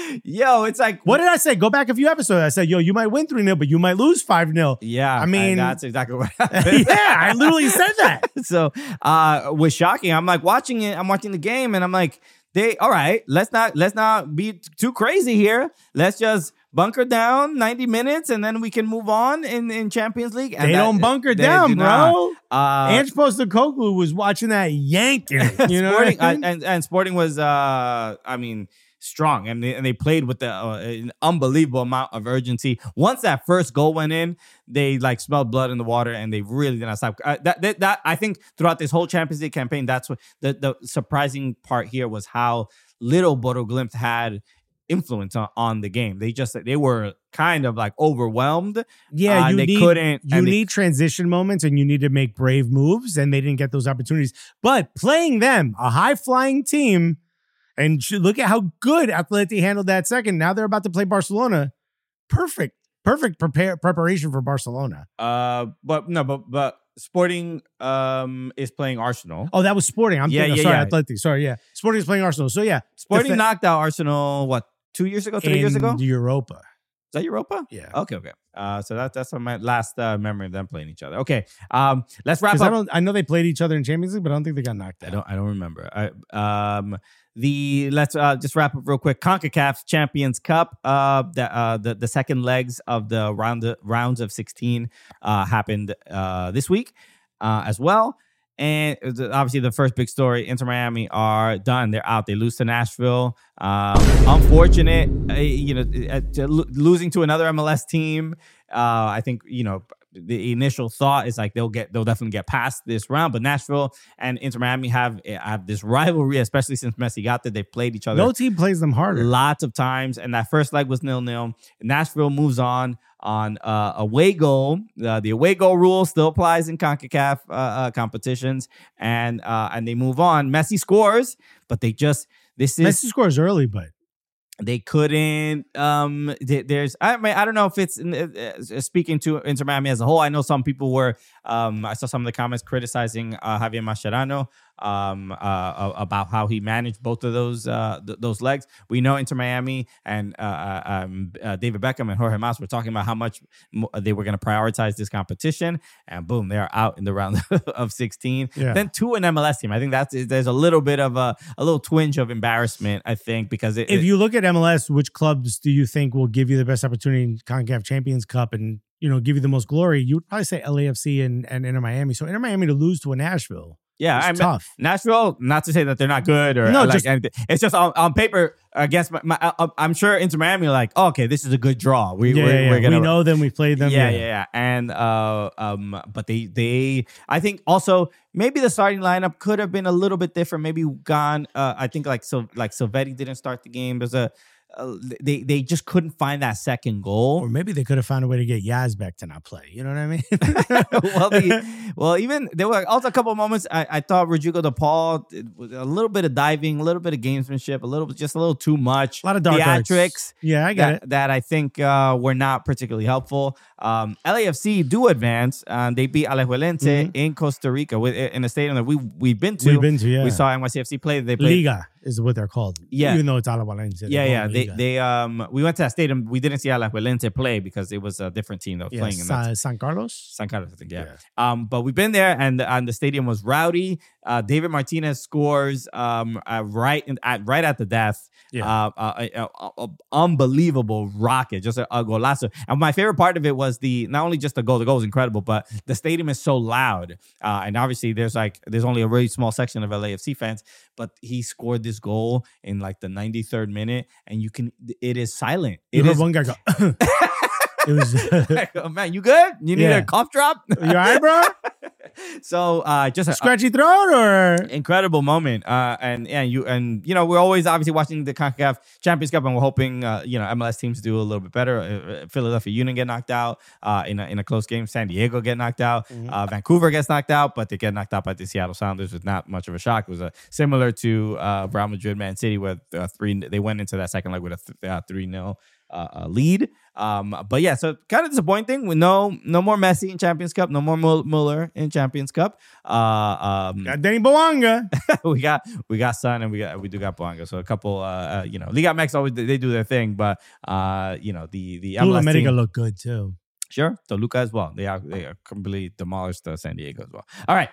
Yo, it's like What did I say? Go back a few episodes. I said, yo, you might win three nil, but you might lose five nil. Yeah, I mean- that's exactly what happened. Yeah, I literally said that. So uh was shocking. I'm like watching it, I'm watching the game, and I'm like, they all right, let's not let's not be t- too crazy here. Let's just bunker down ninety minutes and then we can move on in, in Champions League. And They that- don't bunker they down, do bro. not. Uh Ange Postecoglou was watching that yanking. You know, Sporting, what I mean? uh, and and Sporting was, uh, I mean, strong, and they, and they played with the, uh, an unbelievable amount of urgency. Once that first goal went in, they like smelled blood in the water, and they really did not stop. Uh, that, that that I think throughout this whole Champions League campaign, that's what the the surprising part here was how little Bodo Glimt had influence on, on the game. They just they were kind of like overwhelmed. yeah, uh, you they need couldn't- you and they- need transition moments, and you need to make brave moves, and they didn't get those opportunities. But playing them, a high flying team, and sh- look at how good Atleti handled that second. Now they're about to play Barcelona. Perfect, perfect prepare preparation for Barcelona. Uh, but no, but but Sporting um is playing Arsenal. Oh, that was Sporting. I'm Yeah, thinking, yeah, sorry, yeah. Atleti. Sorry, yeah. Sporting is playing Arsenal. So yeah, Sporting Defe- knocked out Arsenal what two years ago, three years in ago. Europa. Is that Europa? Yeah. Okay, okay. Uh, so that, that's my last uh, memory of them playing each other. Okay, um, let's wrap 'Cause up. I, don't, I know they played each other in Champions League, but I don't think they got knocked out. I don't. I don't remember. I, um, the let's uh, just wrap up real quick. CONCACAF Champions Cup. Uh, the uh, the the second legs of the round rounds of sixteen uh happened uh this week uh as well. And obviously, the first big story: Inter Miami are done. They're out. They lose to Nashville. Um, unfortunate, uh, you know, uh, to lo- losing to another M L S team. Uh, I think you know the initial thought is like they'll get, they'll definitely get past this round. But Nashville and Inter Miami have have this rivalry, especially since Messi got there. They've played each other. No team plays them harder. Lots of times, and that first leg was nil nil. Nashville moves on. On uh, away goal, uh, the away goal rule still applies in CONCACAF uh, uh, competitions, and uh, and they move on. Messi scores, but they just this is Messi scores early, but they couldn't. Um, th- there's I mean I don't know if it's uh, uh, speaking to Inter Miami as a whole. I know some people were. Um, I saw some of the comments criticizing uh, Javier Mascherano. Um, uh, about how he managed both of those uh, th- those legs. We know Inter Miami and uh, um, uh, David Beckham and Jorge Mas were talking about how much mo- they were going to prioritize this competition, and boom, they are out in the round of sixteen. Yeah. Then to an M L S team. I think that's there's a little bit of a a little twinge of embarrassment. I think because it, if it, you look at M L S, which clubs do you think will give you the best opportunity in CONCACAF Champions Cup and you know give you the most glory? You would probably say L A F C and, and Inter Miami. So Inter Miami to lose to a Nashville. Yeah, It's I mean, tough. Nashville. Not to say that they're not good or No, like just- anything. It's just on, on paper against my. my uh, I'm sure Inter Miami are like, oh, okay, this is a good draw. We Yeah, we're, yeah, yeah. we're gonna we know them. We played them. Yeah, yeah, yeah. And uh, um, but they they I think also maybe the starting lineup could have been a little bit different. Maybe gone. Uh, I think like so like Silvetti didn't start the game. There's a uh, they they just couldn't find that second goal. Or maybe they could have found a way to get Yazbek to not play. You know what I mean? well, the, well, even there were also a couple of moments I, I thought Rodrigo De Paul did was a little bit of diving, a little bit of gamesmanship, a little bit just a little too much. A lot of dark arts. theatrics. Yeah, I get that, it. that I think uh, were not particularly helpful. Um, L A F C do advance. Um, they beat Alajuelense Mhm. in Costa Rica with, in a stadium that we we've been to. We've been to, yeah. We saw N Y C F C play. They played. Liga is what they're called. Yeah. Even though it's Alajuelense. Yeah, yeah. They they um we went to that stadium. We didn't see Alajuelense play because it was a different team that was yeah, playing in that. San, San Carlos. San Carlos, I think, yeah. Um, but we've been there, and and the stadium was rowdy. Uh, David Martinez scores um uh, right in, at right at the death. Yeah. Uh, uh, uh, uh, uh, unbelievable rocket, just a, a golazo. And my favorite part of it was the not only just the goal. The goal was incredible, but the stadium is so loud. Uh, and obviously, there's like there's only a really small section of L A F C fans. But he scored this goal in like the ninety-third minute, and you can it is silent. You It heard is. one guy go. It was. Like, oh, man, you good? You need Yeah. a cough drop? You all right, bro? So uh, just a, Scratchy throat or? incredible moment, uh, and yeah, you and you know we're always obviously watching the CONCACAF Champions Cup, and we're hoping uh, you know M L S teams do a little bit better. Uh, Philadelphia Union get knocked out uh, in a, in a close game. San Diego get knocked out. Mm-hmm. Uh, Vancouver gets knocked out, but they get knocked out by the Seattle Sounders. With not much of a shock. It was a similar to uh, Real Madrid, Man City, where uh, three they went into that second leg with a th- uh, three nil uh, uh, lead. Um, but yeah, so kind of disappointing with no no more Messi in Champions Cup, no more Mul- Muller in Champions Cup. Uh, um, Got Danny Boanga. we got we got Sun and we got we do got Boanga. So a couple, uh, uh you know, Liga M X always they do their thing, but uh, you know, the the M L S Blue America team, looked good too. sure, Toluca as well. They are they are completely demolished uh, San Diego as well. All right.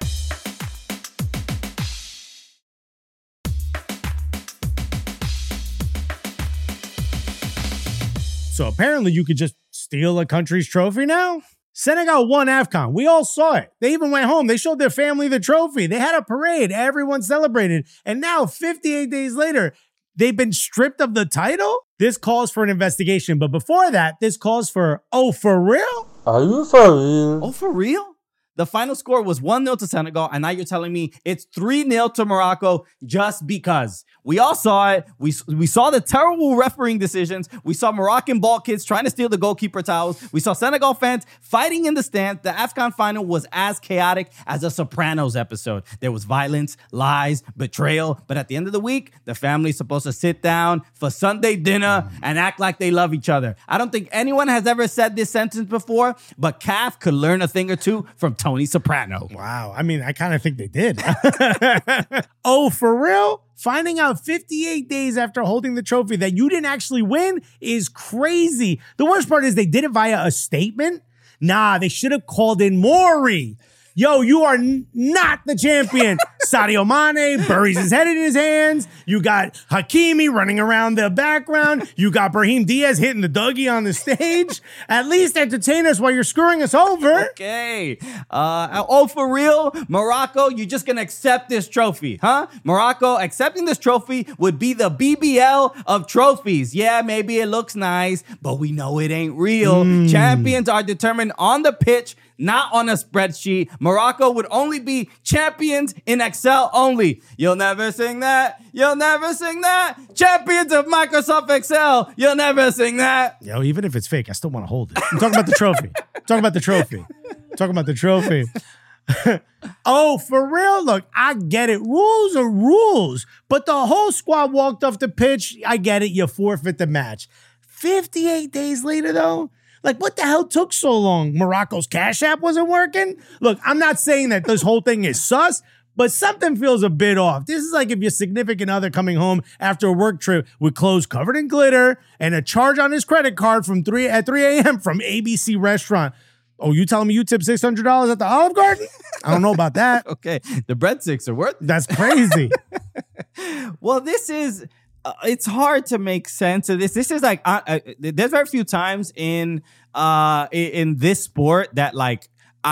So apparently you could just steal a country's trophy now? Senegal won AFCON. We all saw it. They even went home. They showed their family the trophy. They had a parade. Everyone celebrated. And now, fifty-eight days later, they've been stripped of the title? This calls for an investigation. But before that, this calls for, oh, for real? Are you for real? Oh, for real? The final score was one nil to Senegal, and now you're telling me it's three nil to Morocco just because. We all saw it. We, we saw the terrible refereeing decisions. We saw Moroccan ball kids trying to steal the goalkeeper towels. We saw Senegal fans fighting in the stands. The AFCON final was as chaotic as a Sopranos episode. There was violence, lies, betrayal, but at the end of the week, the family's supposed to sit down for Sunday dinner and act like they love each other. I don't think anyone has ever said this sentence before, but C A F could learn a thing or two from Tony Soprano. Wow. I mean, I kind of think they did. Oh, for real? finding out fifty-eight days after holding the trophy that you didn't actually win is crazy. The worst part is they did it via a statement. Nah, they should have called in Maury. Yo, you are n- not the champion. Sadio Mane buries his head in his hands. You got Hakimi running around the background. You got Brahim Diaz hitting the Dougie on the stage. At least entertain us while you're screwing us over. Okay. Uh, oh, for real? Morocco, you're just going to accept this trophy, huh? Morocco, accepting this trophy would be the B B L of trophies. Yeah, maybe it looks nice, but we know it ain't real. Mm. Champions are determined on the pitch, not on a spreadsheet. Morocco would only be champions in Excel only. You'll never sing that. You'll never sing that. Champions of Microsoft Excel. You'll never sing that. Yo, even if it's fake, I still want to hold it. I'm talking about the trophy. I'm talking about the trophy. I'm talking about the trophy. Oh, for real? Look, I get it. Rules are rules. But the whole squad walked off the pitch. I get it. You forfeit the match. fifty-eight days later, though? Like, what the hell took so long? Morocco's Cash App wasn't working? Look, I'm not saying that this whole thing is sus, but something feels a bit off. This is like if your significant other coming home after a work trip with clothes covered in glitter and a charge on his credit card from three at three a.m. from A B C Restaurant. Oh, you telling me you tipped six hundred dollars at the Olive Garden? I don't know about that. Okay, the breadsticks are worth it. That's crazy. Well, this is... Uh, it's hard to make sense of this. This is like uh, uh, there's very few times in uh in, in this sport that like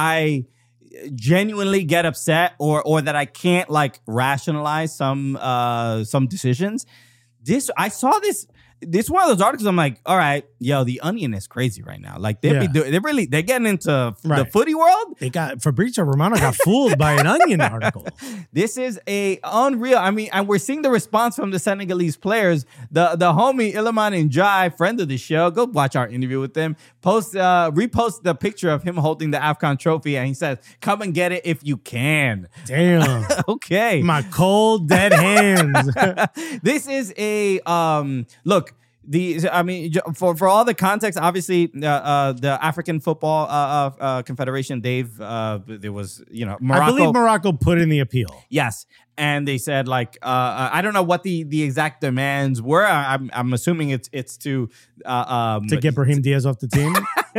I genuinely get upset or or that I can't like rationalize some uh some decisions. This I saw this. This is one of those articles. I'm like, all right, yo, the Onion is crazy right now. Like they Yeah. be doing, they're really they're getting into the Right. footy world. They got Fabrizio Romano got fooled by an Onion article. This is a unreal. I mean, and we're seeing the response from the Senegalese players. The the homie Iliman Njai, friend of the show, go watch our interview with him. Post uh, repost the picture of him holding the AFCON trophy, and he says, "Come and get it if you can." Damn. Okay, My cold dead hands. this is a um look. The I mean for for all the context, obviously uh, uh, the African Football uh, uh, uh, Confederation, they've uh, there was you know Morocco. I believe Morocco put in the appeal. Yes, and they said like uh, I don't know what the, the exact demands were. I, I'm I'm assuming it's it's to uh, um, To get Brahim Diaz off the team.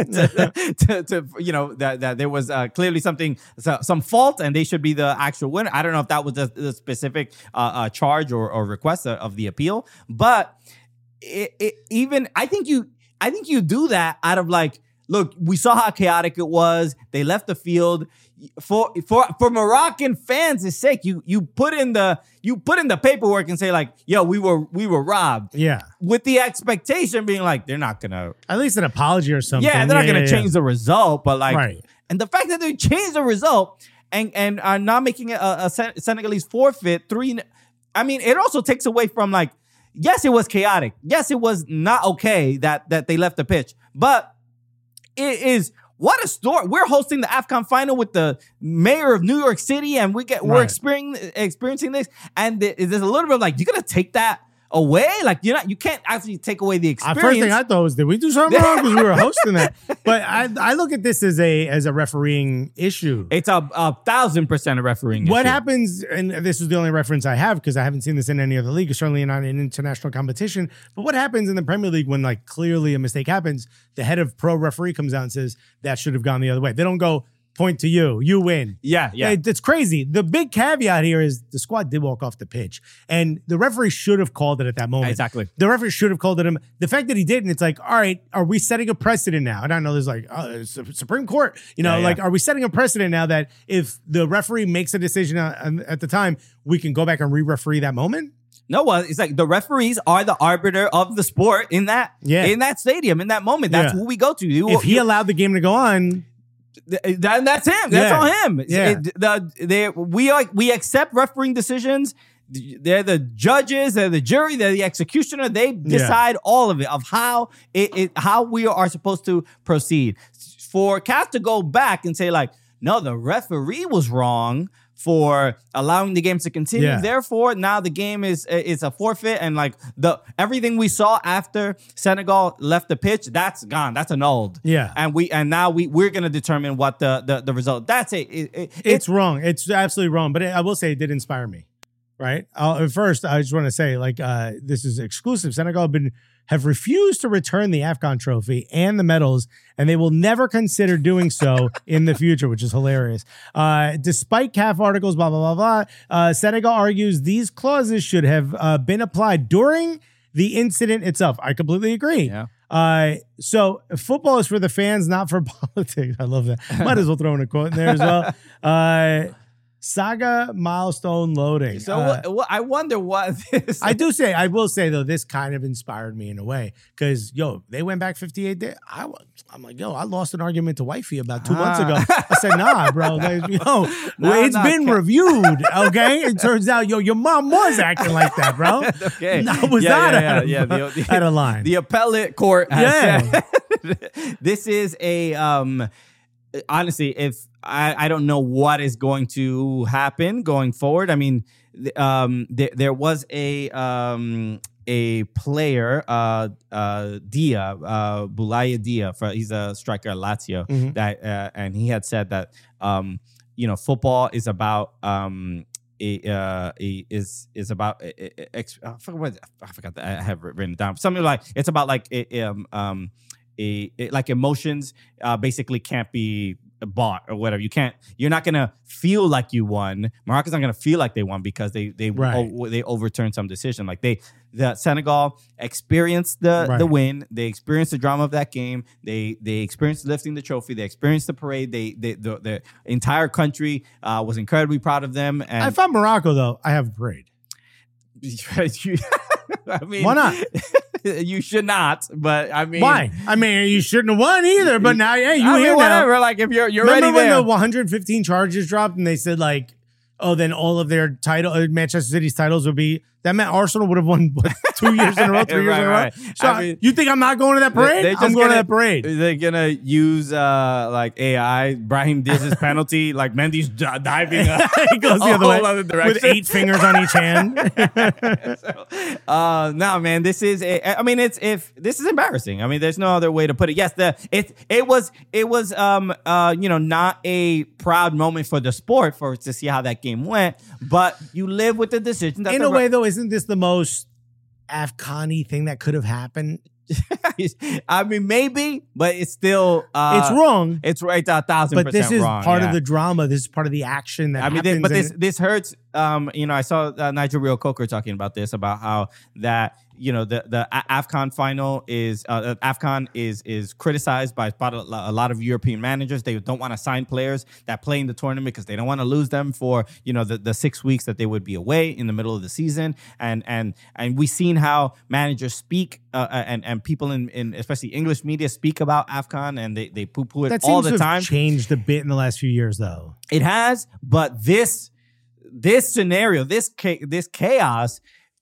to, to, to you know that that there was uh, clearly something so, some fault and they should be the actual winner. I don't know if that was the, the specific uh, uh, charge or, or request of the appeal, but. It, it, even I think you I think you do that out of like, look, we saw how chaotic it was. They left the field for for for Moroccan fans' sake. You you put in the you put in the paperwork and say like, yo, we were we were robbed. Yeah. With the expectation being like, they're not gonna At least an apology or something. yeah, they're not gonna yeah, change yeah. the result, but like, Right. and the fact that they changed the result and and are not making a, a Sen- Senegalese forfeit three. I mean, it also takes away from like. Yes, it was chaotic. Yes, it was not okay that that they left the pitch. But it is what a story. We're hosting the AFCON final with the mayor of New York City, and we get we're Right. experiencing experiencing this. And there's a little bit of like, you're gonna take that away? Like you're not you can't actually take away the Uh, experience. first thing I thought was, did we do something wrong because we were hosting that? But I, I look at this as a as a refereeing issue. it's a, a thousand percent a refereeing What issue. happens, and this is the only reference I have because I haven't seen this in any other league, certainly not in international competition. But what happens in the Premier League when like clearly a mistake happens? The head of pro referee comes out and says that should have gone the other way. They don't go point to you, you win. Yeah, yeah. It- it's crazy. The big caveat here is the squad did walk off the pitch, and the referee should have called it at that moment. Exactly. The referee should have called it him. The fact that he didn't, it's like, all right, are we setting a precedent now? And I know there's like, uh, it's the Supreme Court, you know, Yeah, yeah. like, are we setting a precedent now that if the referee makes a decision uh, at the time, we can go back and re-referee that moment? No, well, it's like the referees are the arbiter of the sport in that Yeah. in that stadium, in that moment. That's Yeah. who we go to. You, If he you- allowed the game to go on, Th- that, that's him. That's Yeah. on him. Yeah. It- the, they, we are, we accept refereeing decisions. They're the judges. They're the jury. They're the executioner. They decide all of it of how it, it how we are supposed to proceed. For C A F to go back and say like, no, the referee was wrong for allowing the game to continue. Yeah. Therefore, now the game is is a forfeit, and like the everything we saw after Senegal left the pitch, that's gone. That's annulled. Yeah. and we and now we we're gonna determine what the the, the result. That's it. It- it- it's wrong. It's absolutely wrong. But it, I will say it did inspire me. right? Uh, first, I just want to say, like, uh, this is exclusive. Senegal have been have refused to return the AFCON trophy and the medals, and they will never consider doing so in the future, which is hilarious. Uh, despite C A F articles, blah, blah, blah, blah, uh, Senegal argues these clauses should have uh, been applied during the incident itself. I completely agree. Yeah. Uh, so football is for the fans, not for politics. I love that. Might as well throw in a quote in there as well. Uh, Saga milestone loading. So Uh, what, what, I wonder what this. I do say, I will say though, this kind of inspired me in a way because yo, they went back fifty-eight days. I, wa- I'm like, yo, I lost an argument to wifey about two months Ah. ago. I said, nah, bro, like, yo, Nah, well, it's nah, been Ke- reviewed. Okay, it turns out, yo, your mom was acting like that, bro. Okay. I was Yeah, not yeah, out, of, yeah, yeah. The- the- out of line. The appellate court has Yeah. said this is a um honestly, if I, I don't know what is going to happen going forward. I mean, th- um there, there was a um a player, uh uh Dia, uh Boulaye Dia, for he's a striker at Lazio, Mhm. that uh, and he had said that um you know, football is about um a, uh, a, is is about a, a, ex, I forgot what I forgot that I have it written down. Something like it's about like a, um um a, a like emotions uh basically can't be bought or whatever. You can't. You're not gonna feel like you won. Morocco's not gonna feel like they won because they they Right. o- they overturned some decision. Like they the Senegal experienced the Right. the win. They experienced the drama of that game. They they experienced lifting the trophy. They experienced the parade. They they the, the entire country uh, was incredibly proud of them. And If I'm Morocco though, I have a parade. you- I mean, Why not? you should not. But I mean, Why? I mean, you shouldn't have won either. But now, hey, you I here mean, now. whatever. Like if you're you're Remember ready when there. the one hundred fifteen charges dropped and they said like, oh, then all of their title, uh, Manchester City's titles would be that meant Arsenal would have won what, two years in a row, three years Right, in a row. right. So I mean- you think I'm not going to that parade? They- they I'm just going to gonna- that parade. They're gonna use uh like A I. Brahim Diz's penalty, like Mendy's d- diving up. He goes the a other whole way other direction. with eight fingers on each hand. so, uh, no, man, this is. A, I mean, it's if this is embarrassing. I mean, there's no other way to put it. Yes, the it it was it was um uh you know not a proud moment for the sport for to see how that game went, but you live with the decision that In the a way, though, isn't this the most Afghani thing that could have happened? I mean, maybe, but it's still uh, it's wrong. It's right a thousand But percent this is wrong. part yeah. of the drama. This is part of the action that I mean, happens. this, but and this this hurts. Um, you know, I saw uh, Nigel Rio Coker talking about this about how that you know the the A- AFCON final is uh, AFCON is is criticized by a lot of European managers. They don't want to sign players that play in the tournament because they don't want to lose them for you know the, the six weeks that they would be away in the middle of the season. And and and we've seen how managers speak uh, and and people in, in especially English media speak about AFCON and they they poo poo it that all seems the to time. have changed a bit in the last few years, though. It has, but this this scenario, this cha- this chaos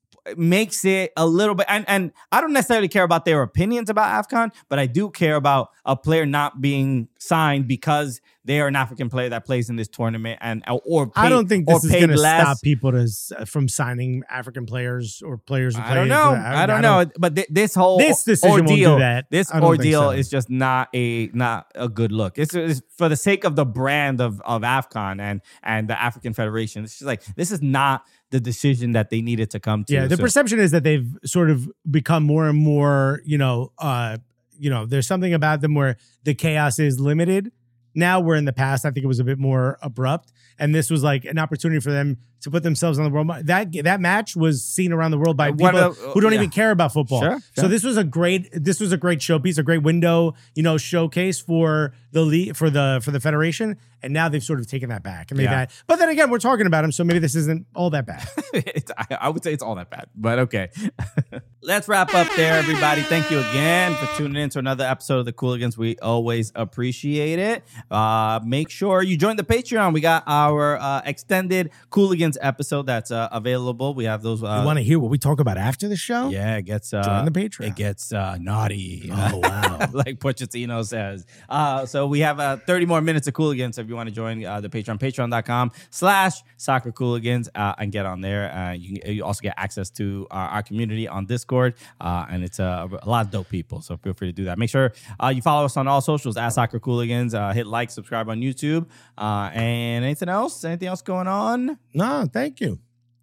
makes it a little bit. And and I don't necessarily care about their opinions about AFCON, but I do care about a player not being signed because they are an African player that plays in this tournament and or paid, I don't think or this is paid going to less. stop people to, s- from signing African players or players who play. I don't for know. the- I don't know. But th- this whole This decision won't do ordeal, that. this I don't think ordeal so. is just not a not a good look. It's, it's for the sake of the brand of of AFCON and and the African Federation. It's just like this is not the decision that they needed to come to. Yeah, the So- perception is that they've sort of become more and more, you know, uh, you know, there's something about them where the chaos is limited. Now, where in the past, I think it was a bit more abrupt. And this was like an opportunity for them to put themselves on the world. That that match was seen around the world by Uh, one people of- who don't yeah. even care about football. Sure, So sure. this was a great this was a great showpiece, a great window, you know, showcase for the league for the for the federation. And now they've sort of taken that back. And they've Yeah. had, but then again, we're talking about them, so maybe this isn't all that bad. it's, I, I would say it's all that bad, but okay. Let's wrap up there, everybody. Thank you again for tuning in to another episode of the Cooligans. We always appreciate it. Uh, make sure you join the Patreon. We got our uh, extended Cooligans episode that's uh, available. We have those. Uh, you want to hear what we talk about after the show? yeah, it gets uh, Join the Patreon. It gets uh, naughty. Oh, wow. like Pochettino says. Uh, so we have uh, thirty more minutes of Cooligans. So if you want to join uh, the Patreon, patreon.com slash soccer Cooligans uh, and get on there. Uh, you, can- you also get access to our, our community on Discord. Uh, and it's uh, a lot of dope people. So feel free to do that. Make sure uh, you follow us on all socials at Soccer Cooligans. Uh, hit like, subscribe on YouTube. Uh, and anything else? Anything else going on? No, thank you.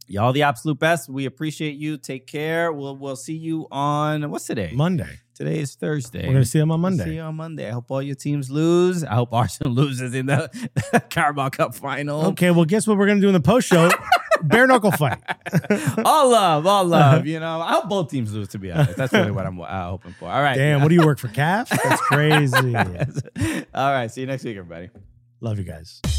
Y'all the absolute best. We appreciate you. Take care. We'll we'll see you on what's today? Monday. Today is Thursday. We're gonna see them on We'll Monday. see you on Monday. I hope all your teams lose. I hope Arsenal loses in the Carabao Cup final. Okay, well, guess what we're gonna do in the post show? Bare knuckle fight. All love, all love. You know, I hope both teams lose. To be honest, that's really what I'm uh, hoping for. All right. Damn, what do you work for, C A F? That's crazy. All right. See you next week, everybody. Love you guys.